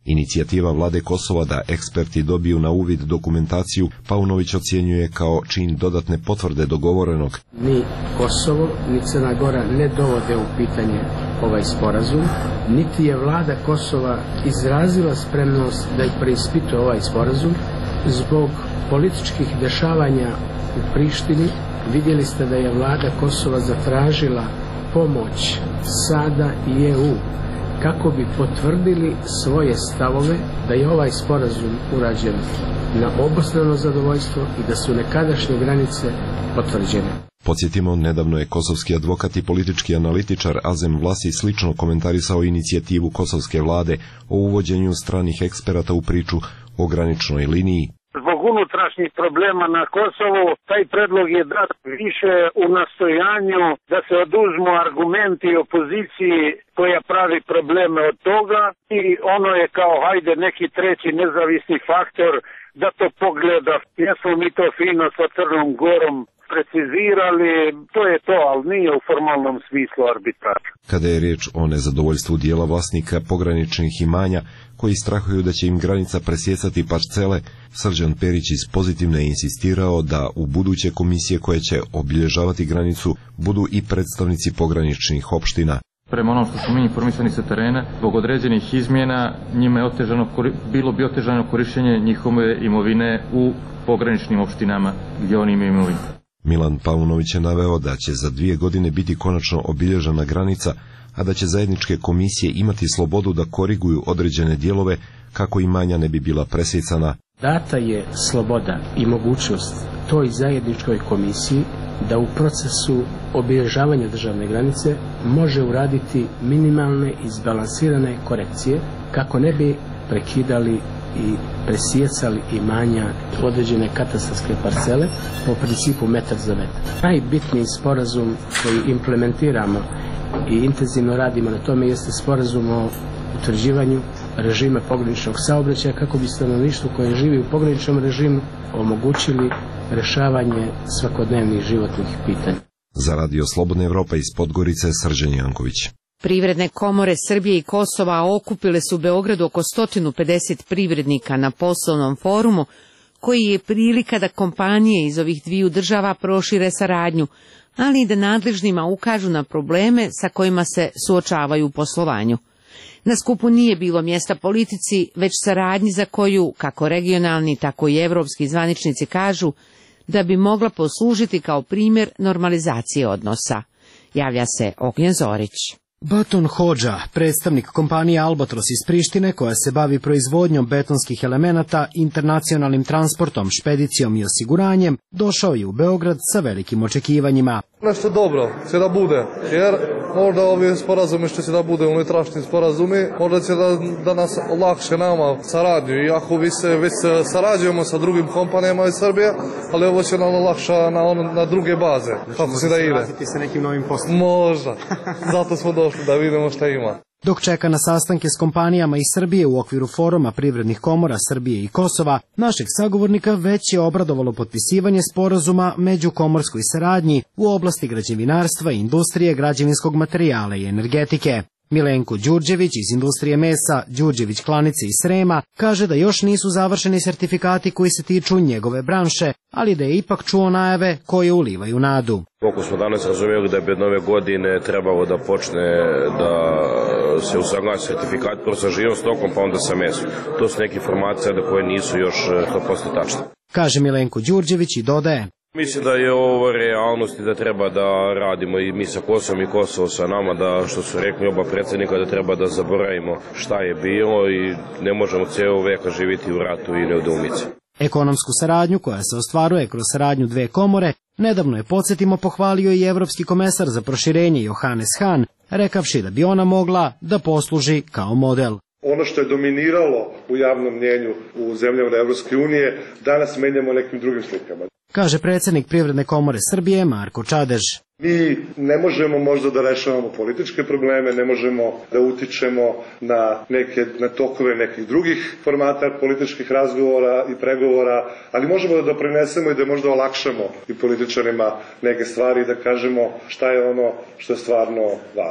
Inicijativa vlade Kosova da eksperti dobiju na uvid dokumentaciju Paunović ocjenjuje kao čin dodatne potvrde dogovorenog. Ni Kosovo, ni Crna Gora ne dovode u pitanje ovaj sporazum, niti je vlada Kosova izrazila spremnost da preispituje ovaj sporazum. Zbog političkih dešavanja u Prištini vidjeli ste da je vlada Kosova zatražila pomoć SADA i E U kako bi potvrdili svoje stavove da je ovaj sporazum urađen na obostrano zadovoljstvo i da su nekadašnje granice potvrđene. Podsjetimo, nedavno je kosovski advokat i politički analitičar Azem Vlasi slično komentarisao inicijativu kosovske vlade o uvođenju stranih eksperata u priču o graničnoj liniji. Zbog unutrašnjih problema na Kosovu, taj predlog je dat više u nastojanju da se oduzmu argumenti opoziciji koja pravi probleme od toga i ono je kao hajde neki treći nezavisni faktor da to pogleda. Jesmo mi to fino sa Crnom Gorom precizirali, to je to, ali nije u formalnom smislu arbitraža. Kada je riječ o nezadovoljstvu dijela vlasnika pograničnih imanja koji strahuju da će im granica presjecati parcele, Srđan Perić iz Pozitivne je insistirao da u buduće komisije koje će obilježavati granicu budu i predstavnici pograničnih opština. Prema onom što smo mi informisani sa terena, zbog određenih izmjena njima je otežano, bilo bi otežano korištenje njihove imovine u pograničnim opštinama gdje oni imaju imovinu. Milan Paunović je naveo da će za dvije godine biti konačno obilježena granica, a da će zajedničke komisije imati slobodu da koriguju određene dijelove kako imanja ne bi bila presjecana. Data je sloboda i mogućnost toj zajedničkoj komisiji da u procesu obilježavanja državne granice može uraditi minimalne izbalansirane korekcije kako ne bi prekidali i presjecali imanja određene katastarske parcele po principu metar za metar. Najbitniji sporazum koji implementiramo i intenzivno radimo na tome jeste sporazum o utvrđivanju režima pograničnog saobraćaja kako bi stanovništvo koje živi u pograničnom režimu omogućili rješavanje svakodnevnih životnih pitanja. Za Radio Slobodna Evropa iz Podgorice, Srđan Janković. Privredne komore Srbije i Kosova okupile su u Beogradu oko sto pedeset privrednika na poslovnom forumu, koji je prilika da kompanije iz ovih dviju država prošire saradnju, ali i da nadležnima ukažu na probleme sa kojima se suočavaju u poslovanju. Na skupu nije bilo mjesta politici, već saradnji za koju, kako regionalni, tako i evropski zvaničnici kažu, da bi mogla poslužiti kao primjer normalizacije odnosa. Javlja se Ognjen Zorić. Baton Hodža, predstavnik kompanije Albatros iz Prištine koja se bavi proizvodnjom betonskih elemenata, internacionalnim transportom, špedicijom i osiguranjem, došao je u Beograd sa velikim očekivanjima. Nešto dobro će da bude, jer možda ovi sporazumi što će da bude unutrašnji sporazumi, možda će da, da nas lakše nama saradnju, iako vi se već sarađujemo sa drugim kompanijama iz Srbije, ali ovo će nam lakša na, on, na druge baze. Znači, kako se da ide. Vratiti se nekim novim poslom. Možda, zato smo došli da vidimo šta ima. Dok čeka na sastanke s kompanijama iz Srbije u okviru foruma privrednih komora Srbije i Kosova, našeg sagovornika već je obradovalo potpisivanje sporazuma među komorskoj saradnji u oblasti građevinarstva, industrije, građevinskog materijala i energetike. Milenko Đurđević iz industrije mesa, Đurđević klanice iz Srema, kaže da još nisu završeni sertifikati koji se tiču njegove branše, ali da je ipak čuo najave koje ulivaju nadu. Koliko smo danas razumjeli da je nove godine trebalo da počne da se usaglasi sertifikat prvo sa živom stokom pa onda sa mesom. To su neke informacije da koje nisu još sto posto tačne. Kaže Milenko Đurđević i dodaje. Mislim da je ovo realnost i da treba da radimo i mi sa Kosovom i Kosovo sa nama, da što su rekli oba predsjednika da treba da zaboravimo šta je bilo i ne možemo cijelo veka živjeti u ratu i nedoumici. Ekonomsku saradnju koja se ostvaruje kroz saradnju dve komore, nedavno je, podsjetimo, pohvalio i evropski komesar za proširenje Johannes Hahn, rekavši da bi ona mogla da posluži kao model. Ono što je dominiralo u javnom mnjenju u zemljama Evropske unije, danas menjamo nekim drugim slikama. Kaže predsjednik Privredne komore Srbije Marko Čadež. Mi ne možemo možda da rešavamo političke probleme, ne možemo da utičemo na neke na tokove nekih drugih formata političkih razgovora i pregovora, ali možemo da doprinesemo i da možda olakšamo i političarima neke stvari i da kažemo šta je ono što je stvarno važno.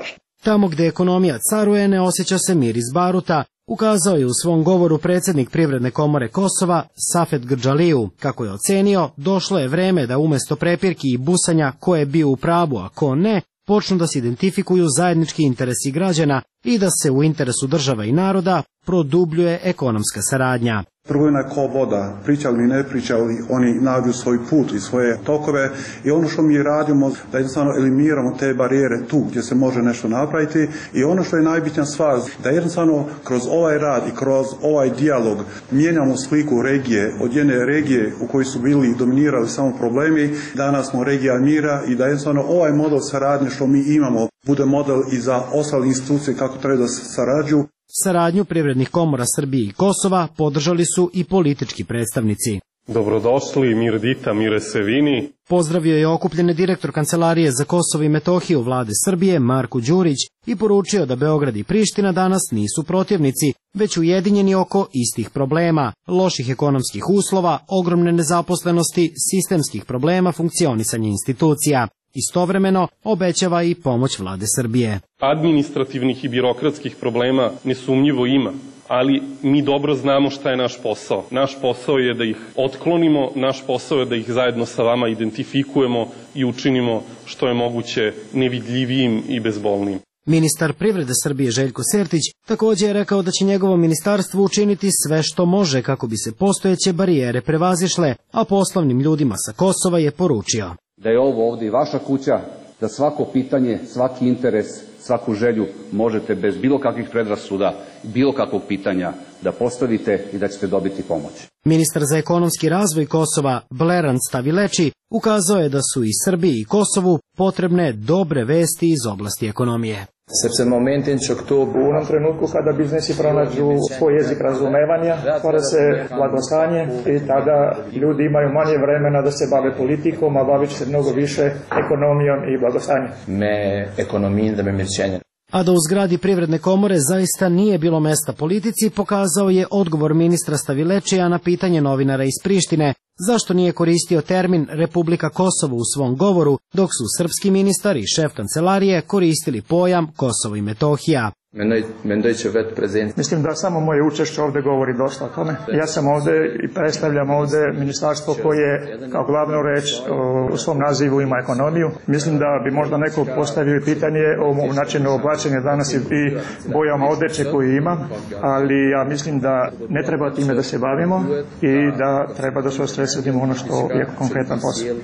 Tamo gde ekonomija caruje ne osjeća se mir iz baruta, ukazao je u svom govoru predsjednik Privredne komore Kosova Safet Grdžaliju. Kako je ocenio, došlo je vreme da umesto prepirki i busanja ko je bio u pravu, a ko ne, počnu da se identifikuju zajednički interesi građana i da se u interesu država i naroda produbljuje ekonomska saradnja. Trgovina je ko voda, pričali ili ne pričali, oni nađu svoj put i svoje tokove i ono što mi radimo da jednostavno eliminiramo te barijere tu gdje se može nešto napraviti i ono što je najbitnija stvar da jednostavno kroz ovaj rad i kroz ovaj dijalog mijenjamo sliku regije od jedne regije u kojoj su bili dominirali samo problemi, danas smo regija mira i da jednostavno ovaj model saradnje što mi imamo bude model i za ostale institucije kako treba da se sarađuju. Saradnju privrednih komora Srbije i Kosova podržali su i politički predstavnici. Dobrodošli, Mirdita Miresevini. Pozdravio je okupljene direktor Kancelarije za Kosovo i Metohiju vlade Srbije Marko Đurić i poručio da Beograd i Priština danas nisu protivnici, već ujedinjeni oko istih problema, loših ekonomskih uslova, ogromne nezaposlenosti, sistemskih problema funkcionisanja institucija. Istovremeno obećava i pomoć vlade Srbije. Administrativnih i birokratskih problema nesumnjivo ima, ali mi dobro znamo šta je naš posao. Naš posao je da ih otklonimo, naš posao je da ih zajedno sa vama identifikujemo i učinimo što je moguće nevidljivijim i bezbolnim. Ministar privrede Srbije Željko Sertić također je rekao da će njegovo ministarstvo učiniti sve što može kako bi se postojeće barijere prevazišle, a poslovnim ljudima sa Kosova je poručio da je ovo ovdje i vaša kuća, da svako pitanje, svaki interes, svaku želju možete bez bilo kakvih predrasuda, bilo kakvog pitanja da postavite i da ćete dobiti pomoć. Ministar za ekonomski razvoj Kosova Bleran Stavileči ukazao je da su i Srbiji i Kosovu potrebne dobre vesti iz oblasti ekonomije. Srce momentin će to u onom trenutku kada biznesi pronađu svoj jezik razumevanja, stvara se blagostanje i tada ljudi imaju manje vremena da se bave politikom, a bavit će se mnogo više ekonomijom i blagostanjem. Me ekonomijin da me mirčenje. A da u zgradi Privredne komore zaista nije bilo mesta politici, pokazao je odgovor ministra Stavilečija na pitanje novinara iz Prištine, zašto nije koristio termin Republika Kosovo u svom govoru, dok su srpski ministar i šef kancelarije koristili pojam Kosovo i Metohija. Mislim da samo moje učešće ovdje govori dosta o tome. Ja sam ovdje i predstavljam ovdje ministarstvo koje kao glavnu reč u svom nazivu ima ekonomiju. Mislim da bi možda neko postavio pitanje o mom načinu oblačenja danas i bojama odeće koje imam, ali ja mislim da ne treba time da se bavimo i da treba da se osredsredimo ono što je konkretan posao.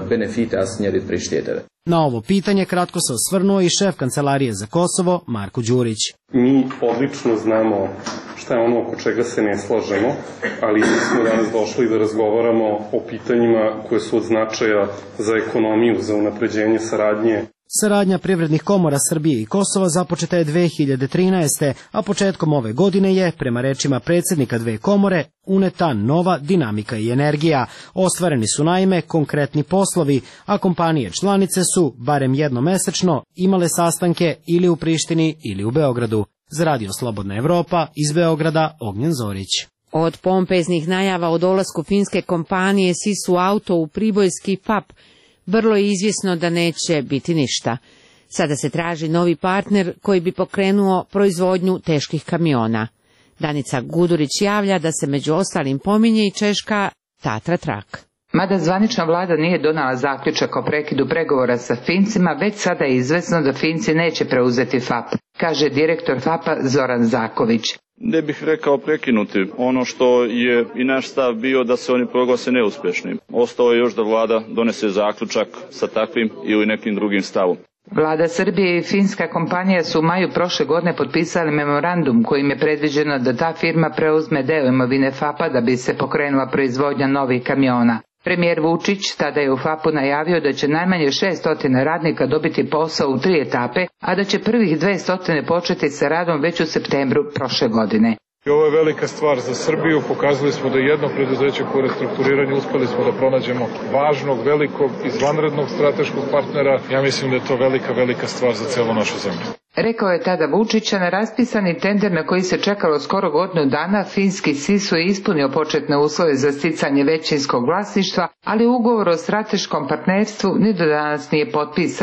Na ovo pitanje kratko se osvrnuo i šef Kancelarije za Kosovo Marko Đurić. Mi odlično znamo šta je ono oko čega se ne slažemo, ali mi smo danas došli da razgovaramo o pitanjima koje su od značaja za ekonomiju, za unapređenje saradnje. Saradnja privrednih komora Srbije i Kosova započeta je dve hiljade trinaeste. a početkom ove godine je, prema rečima predsjednika dve komore, uneta nova dinamika i energija. Ostvareni su naime konkretni poslovi, a kompanije članice su, barem jednomesečno, imale sastanke ili u Prištini ili u Beogradu. Za Radio Slobodna Evropa, iz Beograda, Ognjen Zorić. Od pompeznih najava o dolasku finske kompanije Sisu Auto u pribojski F A P, vrlo je izvjesno da neće biti ništa. Sada se traži novi partner koji bi pokrenuo proizvodnju teških kamiona. Danica Gudurić javlja da se među ostalim pominje i češka Tatra Trak. Mada zvanična vlada nije donala zaključak o prekidu pregovora sa Fincima, već sada je izvesno da Finci neće preuzeti F A P, kaže direktor F A P-a Zoran Zaković. Ne bih rekao prekinuti. Ono što je i naš stav bio da se oni proglase neuspješnim. Ostao je još da vlada donese zaključak sa takvim ili nekim drugim stavom. Vlada Srbije i finska kompanija su u maju prošle godine potpisali memorandum kojim je predviđeno da ta firma preuzme deo imovine F A P-a da bi se pokrenula proizvodnja novih kamiona. Premijer Vučić tada je u F A P-u najavio da će najmanje šesto radnika dobiti posao u tri etape, a da će prvih dvesta početi sa radom već u septembru prošle godine. I ovo je velika stvar za Srbiju, pokazali smo da jedno preduzeće po restrukturiranju uspeli smo da pronađemo važnog, velikog, izvanrednog strateškog partnera. Ja mislim da je to velika, velika stvar za cijelu našu zemlju. Rekao je tada Vučića na raspisani tender na koji se čekalo skoro godinu dana, finski Sisu je ispunio početne uslove za sticanje većinskog vlasništva, ali ugovor o strateškom partnerstvu ni do danas nije potpisan.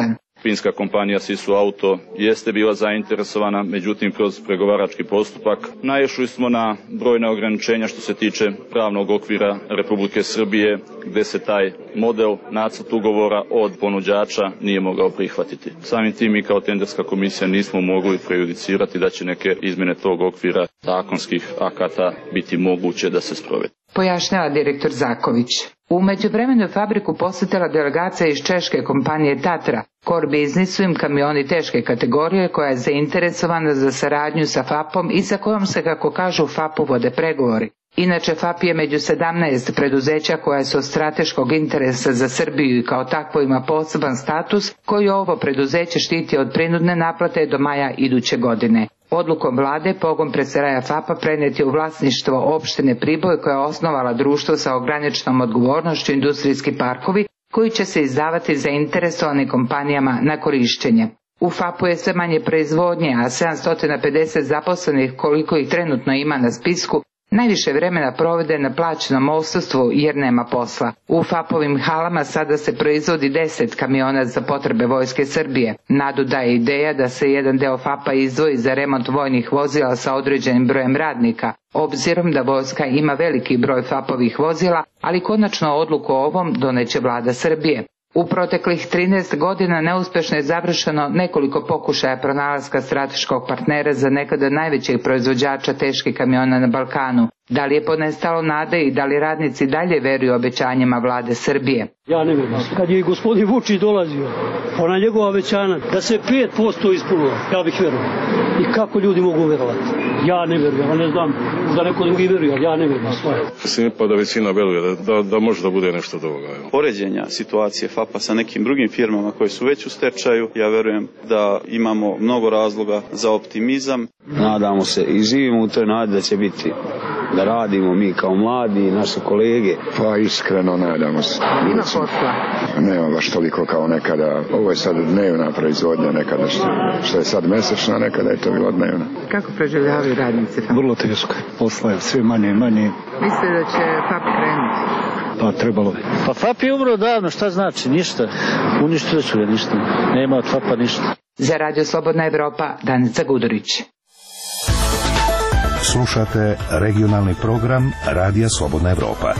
Finska kompanija Sisu Auto jeste bila zainteresovana, međutim kroz pregovarački postupak naišli smo na brojna ograničenja što se tiče pravnog okvira Republike Srbije, gde se taj model nacrt ugovora od ponuđača nije mogao prihvatiti. Samim tim mi kao tenderska komisija nismo mogli prejudicirati da će neke izmjene tog okvira zakonskih akata biti moguće da se sprovede. Pojašnjava direktor Zaković. U međuvremenu je fabriku posjetila delegacija iz češke kompanije Tatra. Core Business su im kamioni teške kategorije koja je zainteresovana za saradnju sa F A P-om i sa kojom se, kako kažu, F A P-u vode pregovori. Inače, F A P je među sedamnaest preduzeća koja su od strateškog interesa za Srbiju i kao takvo ima poseban status koji ovo preduzeće štiti od prinudne naplate do maja iduće godine. Odlukom vlade pogon predseraja F A P-a prenijet je u vlasništvo opštine Priboj koja je osnovala društvo sa ograničenom odgovornošću industrijski parkovi koji će se izdavati zainteresovanim kompanijama na korišćenje. U F A P-u je sve manje proizvodnje, a sedamsto pedeset zaposlenih koliko ih trenutno ima na spisku najviše vremena provede na plaćenom odsustvu jer nema posla. U F A P-ovim halama sada se proizvodi deset kamiona za potrebe Vojske Srbije. Nadu daje ideja da se jedan deo F A P-a izdvoji za remont vojnih vozila sa određenim brojem radnika, obzirom da Vojska ima veliki broj F A P-ovih vozila, ali konačno odluku o ovom doneće vlada Srbije. U proteklih trinaest godina neuspešno je završeno nekoliko pokušaja pronalaska strateškog partnera za nekada najvećeg proizvođača teških kamiona na Balkanu. Da li je ponestalo nade i da li radnici dalje veruju obećanjima vlade Srbije? Ja ne vjerujem. Kad je gospodin Vučić dolazio, ona njegova obećanja da se pet posto ispunilo, ja bih vjerovao. I kako ljudi mogu vjerovati? Ja ne vjerujem, ja ne znam da neko drugi vjeruje, ali ja ne vjerujem. Mislim pa da većina veruje da, da, da može da bude nešto od ovoga. Poređenja situacije F A P-a sa nekim drugim firmama koje su već u stečaju, ja vjerujem da imamo mnogo razloga za optimizam. Nadamo se i živimo u toj nadi da će biti, da radimo mi kao mladi i naše kolege. Pa iskreno nadamo se. Ima posla? Nema baš toliko kao nekada. Ovo je sad dnevna proizvodnja nekada, što, što je sad mesečna, nekada je to bilo dnevna. Kako preživljavaju radnici F A P-a? Vrlo teško. Posla je sve manje i manje. Mislite da će F A P krenuti? Pa trebalo bi. Pa F A P je umro davno, šta znači? Ništa. Uništili su ga, ništa. Nema od F A P-a ništa. Za Radio Slobodna Evropa, Danica Gudurić. Slušate regionalni program Radija Slobodna Evropa.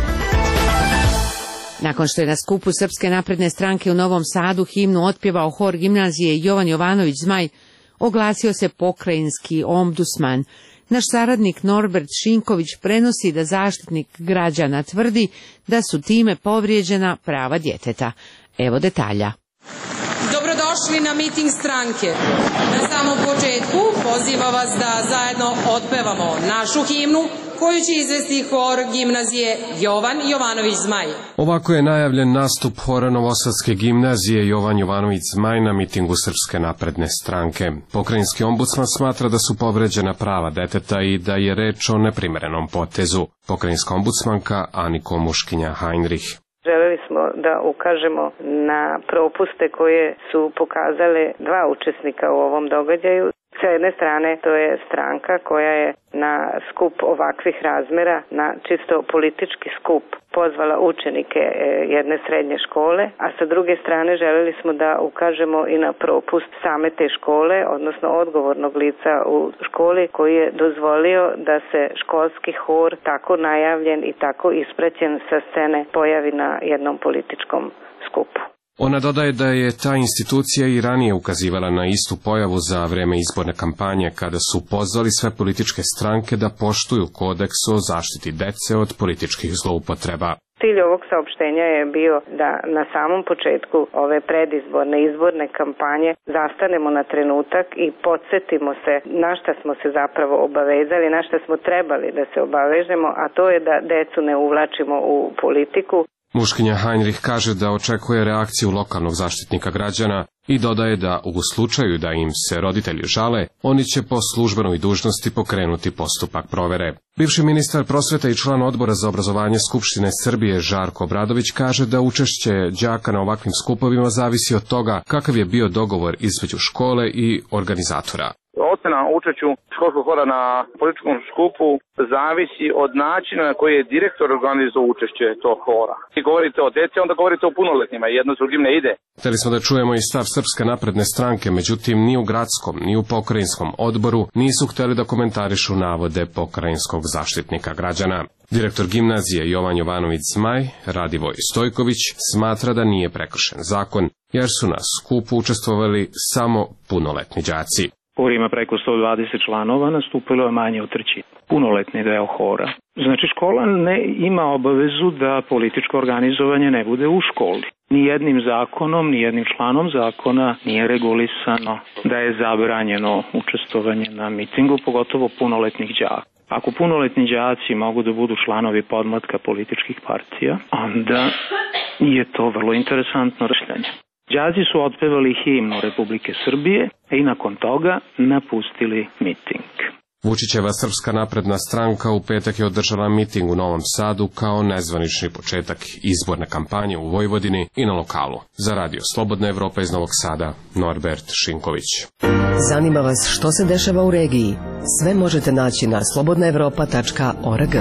Nakon što je na skupu Srpske napredne stranke u Novom Sadu himnu otpjevao hor gimnazije Jovan Jovanović Zmaj, oglasio se pokrajinski ombudsman. Naš saradnik Norbert Šinković prenosi da zaštitnik građana tvrdi da su time povrijeđena prava djeteta. Evo detalja. Dobrodošli na miting stranke. Na samom početku poziva vas da zajedno otpevamo našu himnu koju će izvesti hor gimnazije Jovan Jovanović Zmaj. Ovako je najavljen nastup hora Novosadske gimnazije Jovan Jovanović Zmaj na mitingu Srpske napredne stranke. Pokrajinski ombudsman smatra da su povređena prava deteta i da je reč o neprimerenom potezu. Pokrajinska ombudsmanka Aniko Muškinja Heinrich. Želeli smo da ukažemo na propuste koje su pokazale dva učesnika u ovom događaju. Sa jedne strane to je stranka koja je na skup ovakvih razmera, na čisto politički skup, pozvala učenike jedne srednje škole, a sa druge strane želeli smo da ukažemo i na propust same te škole, odnosno odgovornog lica u školi koji je dozvolio da se školski hor tako najavljen i tako ispraćen sa scene pojavi na jednom političkom skupu. Ona dodaje da je ta institucija i ranije ukazivala na istu pojavu za vreme izborne kampanje kada su pozvali sve političke stranke da poštuju kodeks o zaštiti dece od političkih zloupotreba. Cilj ovog saopštenja je bio da na samom početku ove predizborne izborne kampanje zastanemo na trenutak i podsjetimo se na šta smo se zapravo obavezali, na šta smo trebali da se obavežemo, a to je da decu ne uvlačimo u politiku. Muškinja Heinrich kaže da očekuje reakciju lokalnog zaštitnika građana i dodaje da u slučaju da im se roditelji žale, oni će po službenoj dužnosti pokrenuti postupak provere. Bivši ministar prosvete i član odbora za obrazovanje Skupštine Srbije Žarko Obradović kaže da učešće đaka na ovakvim skupovima zavisi od toga kakav je bio dogovor između škole i organizatora. Ocena o učešću školskog hora na političkom skupu zavisi od načina na koji je direktor organizovao učešće tog hora. I govorite o deci, onda govorite o punoletnima, jedno s drugim ne ide. Hteli smo da čujemo i stav Srpske napredne stranke, međutim ni u gradskom, ni u pokrajinskom odboru nisu hteli da komentarišu navode pokrajinskog zaštitnika građana. Direktor gimnazije Jovan Jovanović Zmaj, Radivoj Stojković, smatra da nije prekršen zakon, jer su na skupu učestvovali samo punoletni đaci. Hor ima preko sto dvadeset članova, nastupilo je manje od trećine. Punoletni deo hora. Znači, škola ne ima obavezu da političko organizovanje ne bude u školi. Nijednim zakonom, nijednim članom zakona nije regulisano da je zabranjeno učestvovanje na mitingu, pogotovo punoletnih đaka. Ako punoletni đaci mogu da budu članovi podmlatka političkih partija, onda je to vrlo interesantno rešenje. Đaci su otpevali himnu Republike Srbije i nakon toga napustili miting. Vučićeva Srpska napredna stranka u petak je održala miting u Novom Sadu kao nezvanični početak izborne kampanje u Vojvodini i na lokalu. Za Radio Slobodna Evropa iz Novog Sada, Norbert Šinković. Zanima vas što se dešava u regiji? Sve možete naći na slobodna evropa tačka org.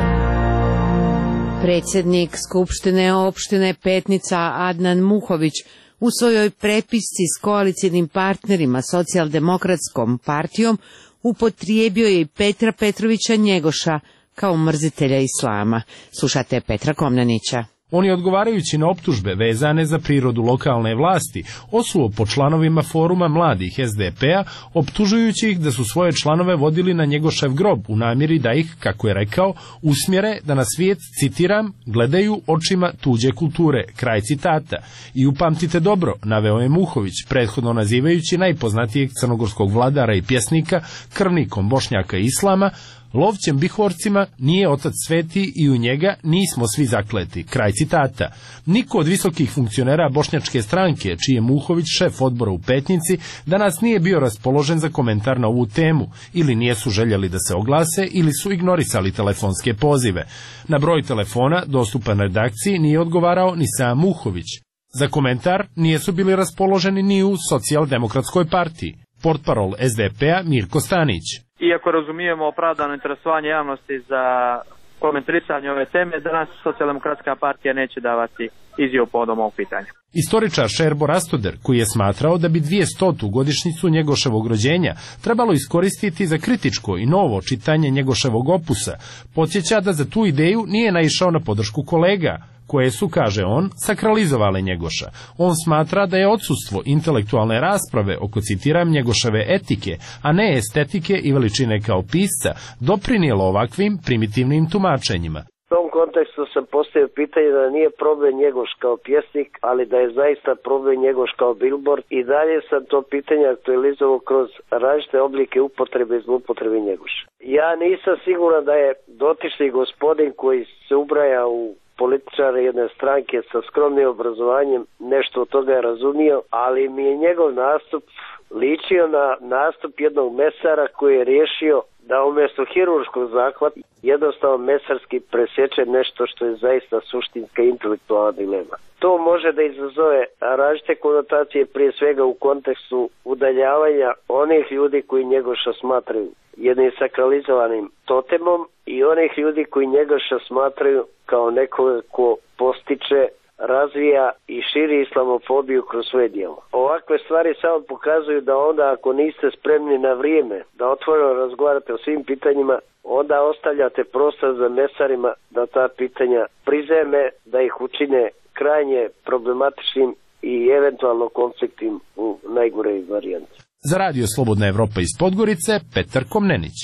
Predsjednik Skupštine opštine Petnica Adnan Muhović u svojoj prepisci s koalicijnim partnerima Socijaldemokratskom partijom upotrijebio je i Petra Petrovića Njegoša kao mrzitelja islama. Slušate Petra Komnenića. On je odgovarajući na optužbe vezane za prirodu lokalne vlasti osuo po članovima foruma mladih es de pe-a, optužujući ih da su svoje članove vodili na Njegošev grob u namjeri da ih, kako je rekao, usmjere da na svijet, citiram, gledaju očima tuđe kulture, kraj citata. I upamtite dobro, naveo je Muhović, prethodno nazivajući najpoznatijeg crnogorskog vladara i pjesnika krvnikom Bošnjaka i Islama, lovćem bihorcima nije otac sveti i u njega nismo svi zakleti. Kraj citata. Niko od visokih funkcionera bošnjačke stranke, čiji je Muhović šef odbora u Petnici, danas nije bio raspoložen za komentar na ovu temu. Ili nijesu željeli da se oglase, ili su ignorisali telefonske pozive. Na broj telefona, dostupan redakciji, nije odgovarao ni sam Muhović. Za komentar nijesu bili raspoloženi ni u Socijaldemokratskoj partiji. Portparol es de pe-a Mirko Stanić. Iako razumijemo opravdano interesovanje javnosti za komentarisanje ove teme, danas Socijaldemokratska partija neće davati izjavu povodom ovog pitanja. Istoričar Šerbo Rastoder, koji je smatrao da bi dvijestotu godišnjicu Njegoševog rođenja trebalo iskoristiti za kritičko i novo čitanje Njegoševog opusa, podsjeća da za tu ideju nije naišao na podršku kolega, koje su, kaže on, sakralizovale Njegoša. On smatra da je odsustvo intelektualne rasprave oko, citiram, Njegoševe etike, a ne estetike i veličine kao pisca, doprinijelo ovakvim primitivnim tumačenjima. U tom kontekstu sam postavio pitanje da nije problem Njegoš kao pjesnik, ali da je zaista problem Njegoš kao billboard, i dalje sam to pitanje aktualizovao kroz različite oblike upotrebe i zloupotrebe Njegoša. Ja nisam siguran da je dotični gospodin koji se ubraja u političare jedne stranke sa skromnim obrazovanjem nešto od toga je razumio, ali mi je njegov nastup ličio na nastup jednog mesara koji je riješio da umjesto hirurškog zahvata jednostavno mesarski presječe nešto što je zaista suštinska intelektualna dilema. To može da izazove različite konotacije, prije svega u kontekstu udaljavanja onih ljudi koji Njegoša smatraju jednim sakralizovanim totemom i onih ljudi koji Njegoša smatraju kao nekoga ko postiče, razvija i širi islamofobiju kroz svoje djelo. Ovakve stvari samo pokazuju da onda ako niste spremni na vrijeme da otvoreno razgovarate o svim pitanjima, onda ostavljate prostor za mesarima da ta pitanja prizeme, da ih učine krajnje problematičnim i eventualno konfliktnim u najgoroj varijanti. Za Radio Slobodna Evropa iz Podgorice, Petar Komnenić.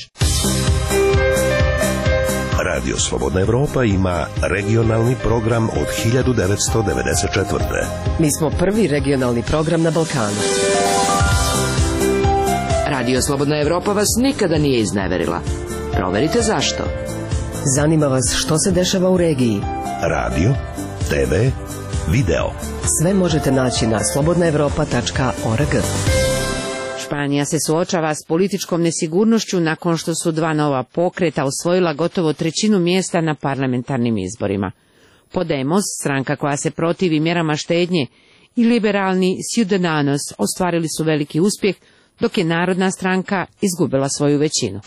Radio Slobodna Evropa ima regionalni program od hiljadu devetsto devedeset četvrte. Mi smo prvi regionalni program na Balkanu. Radio Slobodna Evropa vas nikada nije izneverila. Proverite zašto. Zanima vas što se dešava u regiji. Radio, te ve, video. Sve možete naći na slobodna evropa tačka org. Španija se suočava s političkom nesigurnošću nakon što su dva nova pokreta osvojila gotovo trećinu mjesta na parlamentarnim izborima. Podemos, stranka koja se protivi mjerama štednje, i liberalni Ciudadanos ostvarili su veliki uspjeh, dok je Narodna stranka izgubila svoju većinu.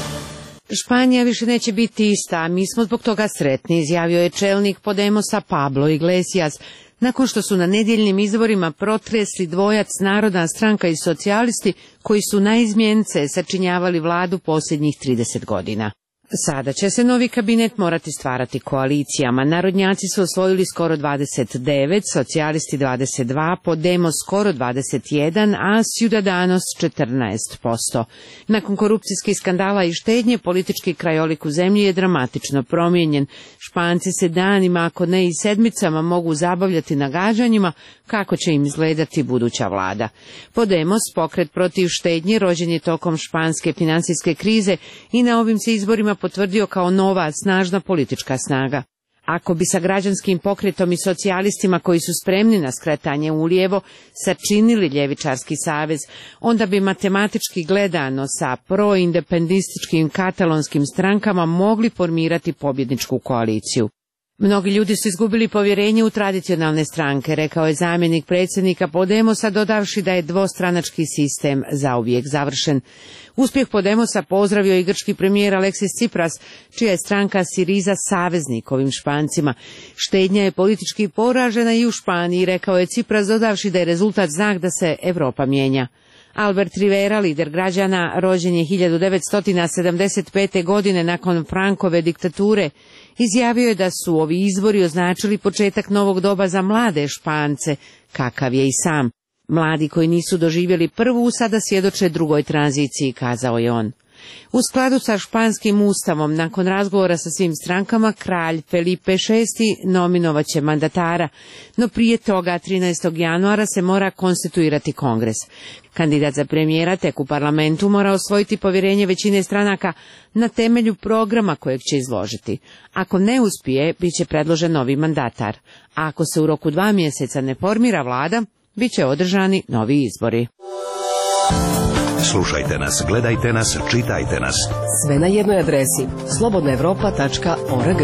Španija više neće biti ista, a mi smo zbog toga sretni, izjavio je čelnik Podemosa Pablo Iglesias, nakon što su na nedjeljnim izborima protresli dvojac Narodna stranka i socijalisti koji su naizmjence sačinjavali vladu posljednjih trideset godina. Sada će se novi kabinet morati stvarati koalicijama. Narodnjaci su osvojili skoro dvadeset devet, socijalisti dvadeset dva, Podemos skoro dvadeset jedan, a Ciudadanos četrnaest posto. Nakon korupcijskih skandala i štednje, politički krajolik u zemlji je dramatično promijenjen. Španci se danima, ako ne i sedmicama, mogu zabavljati nagađanjima kako će im izgledati buduća vlada. Podemos, pokret protiv štednje, rođen je tokom španske financijske krize i na ovim se izborima potvrdio kao nova, snažna politička snaga. Ako bi sa građanskim pokretom i socijalistima koji su spremni na skretanje ulijevo sačinili ljevičarski savez, onda bi matematički gledano sa proindependističkim katalonskim strankama mogli formirati pobjedničku koaliciju. Mnogi ljudi su izgubili povjerenje u tradicionalne stranke, rekao je zamjenik predsjednika Podemosa, dodavši da je dvostranački sistem zauvijek završen. Uspjeh Podemosa pozdravio i grčki premijer Aleksis Tsipras, čija je stranka Siriza saveznik ovim Špancima. Štednja je politički poražena i u Španiji, rekao je Tsipras, dodavši da je rezultat znak da se Europa mijenja. Albert Rivera, lider građana, rođen je hiljadu devetsto sedamdeset pete. godine nakon Frankove diktature, izjavio je da su ovi izbori označili početak novog doba za mlade Špance, kakav je i sam. Mladi koji nisu doživjeli prvu sada svjedoče drugoj tranziciji, kazao je on. U skladu sa španskim ustavom, nakon razgovora sa svim strankama, kralj Felipe šesti nominovaće mandatara, no prije toga trinaestog januara se mora konstituirati kongres. Kandidat za premijera tek u parlamentu mora osvojiti povjerenje većine stranaka na temelju programa kojeg će izložiti. Ako ne uspije, bit će predložen novi mandatar. A ako se u roku dva mjeseca ne formira vlada, bit će održani novi izbori. Slušajte nas, gledajte nas, čitajte nas. Sve na jednoj adresi slobodna evropa tačka org.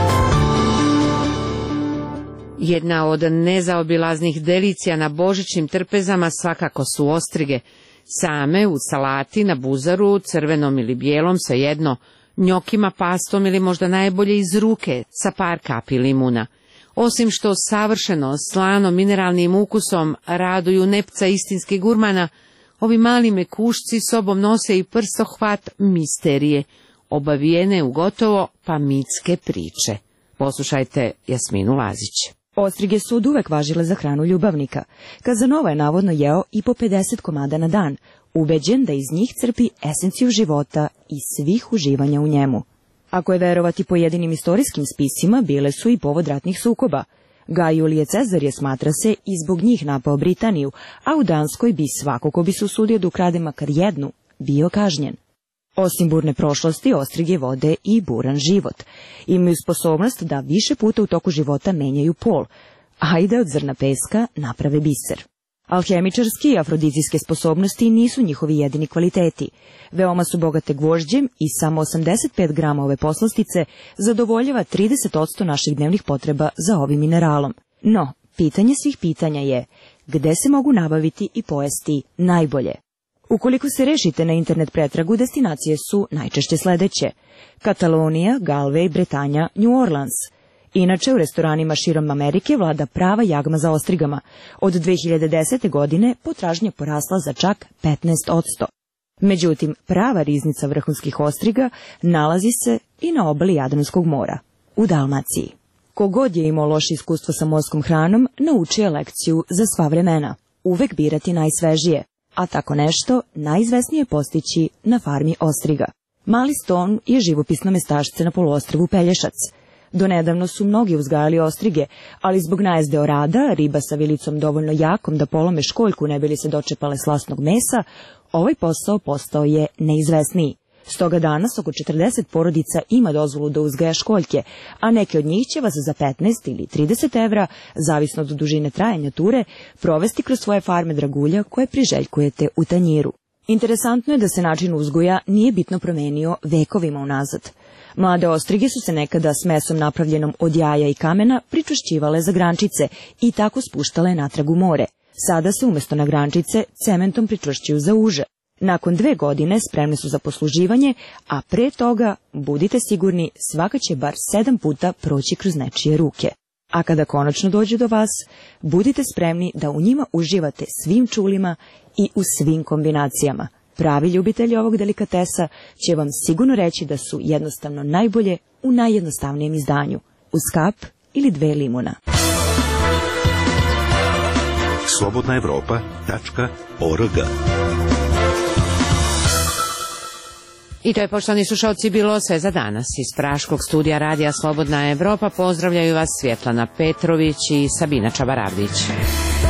Jedna od nezaobilaznih delicija na božićnim trpezama svakako su ostrige. Same u salati, na buzaru, crvenom ili bijelom, svejedno, njokima, pastom ili možda najbolje iz ruke sa par kapi limuna. Osim što savršeno slano mineralnim ukusom raduju nepca istinskih gurmana, ovi mali mekušci sobom nose i prstohvat misterije, obavijene u gotovo pa mitske priče. Poslušajte Jasminu Lazić. Ostrige su oduvek važile za hranu ljubavnika. Kazanova je navodno jeo i po pedeset komada na dan, ubeđen da iz njih crpi esenciju života i svih uživanja u njemu. Ako je verovati pojedinim istorijskim spisima, bile su i povod ratnih sukoba. Gaj Julije Cezar je, smatra se, i zbog njih napao Britaniju, a u Danskoj bi svako ko bi se usudio da ukrade makar jednu, bio kažnjen. Osim burne prošlosti, ostrige vode i buran život. Imaju sposobnost da više puta u toku života menjaju pol, a i da od zrna peska naprave biser. Alhemičarski i afrodizijske sposobnosti nisu njihovi jedini kvaliteti. Veoma su bogate gvožđem i samo osamdeset pet grama ove poslastice zadovoljava trideset posto naših dnevnih potreba za ovim mineralom. No, pitanje svih pitanja je, gde se mogu nabaviti i pojesti najbolje? Ukoliko se rešite na internet pretragu, destinacije su najčešće sledeće: Katalonija, Galway, Bretanja, New Orleans. Inače, u restoranima širom Amerike vlada prava jagma za ostrigama. Od dve hiljade desete. godine potražnja porasla za čak petnaest posto. Međutim, prava riznica vrhunskih ostriga nalazi se i na obali Jadranskog mora, u Dalmaciji. Kogod je imao loše iskustvo sa morskom hranom, naučio je lekciju za sva vremena. Uvek birati najsvežije, a tako nešto najizvesnije postići na farmi ostriga. Mali Ston je živopisna mestašce na poluostrvu Pelješac. Donedavno su mnogi uzgajali ostrige, ali zbog najezde orada, riba sa vilicom dovoljno jakom da polome školjku ne bi li se dočepale slasnog mesa, ovaj posao postao je neizvesniji. Stoga danas oko četrdeset porodica ima dozvolu da uzgaja školjke, a neke od njih će vas za petnaest ili trideset evra, zavisno od dužine trajanja ture, provesti kroz svoje farme dragulja koje priželjkujete u tanjiru. Interesantno je da se način uzgoja nije bitno promenio vekovima unazad. Mlade ostrige su se nekada s mesom napravljenom od jaja i kamena pričvršćivale za grančice i tako spuštale natrag u more. Sada se umjesto na grančice cementom pričvršćuju za uže. Nakon dve godine spremne su za posluživanje, a pre toga, budite sigurni, svaka će bar sedam puta proći kroz nečije ruke. A kada konačno dođe do vas, budite spremni da u njima uživate svim čulima i u svim kombinacijama. Pravi ljubitelji ovog delikatesa će vam sigurno reći da su jednostavno najbolje u najjednostavnijem izdanju, uz kap ili dve limuna. slobodna evropa tačka org. I to je, poštovani slušalci, bilo sve za danas. Iz praškog studija radija Slobodna Evropa pozdravljaju vas Svjetlana Petrović i Sabina Čabaravdić.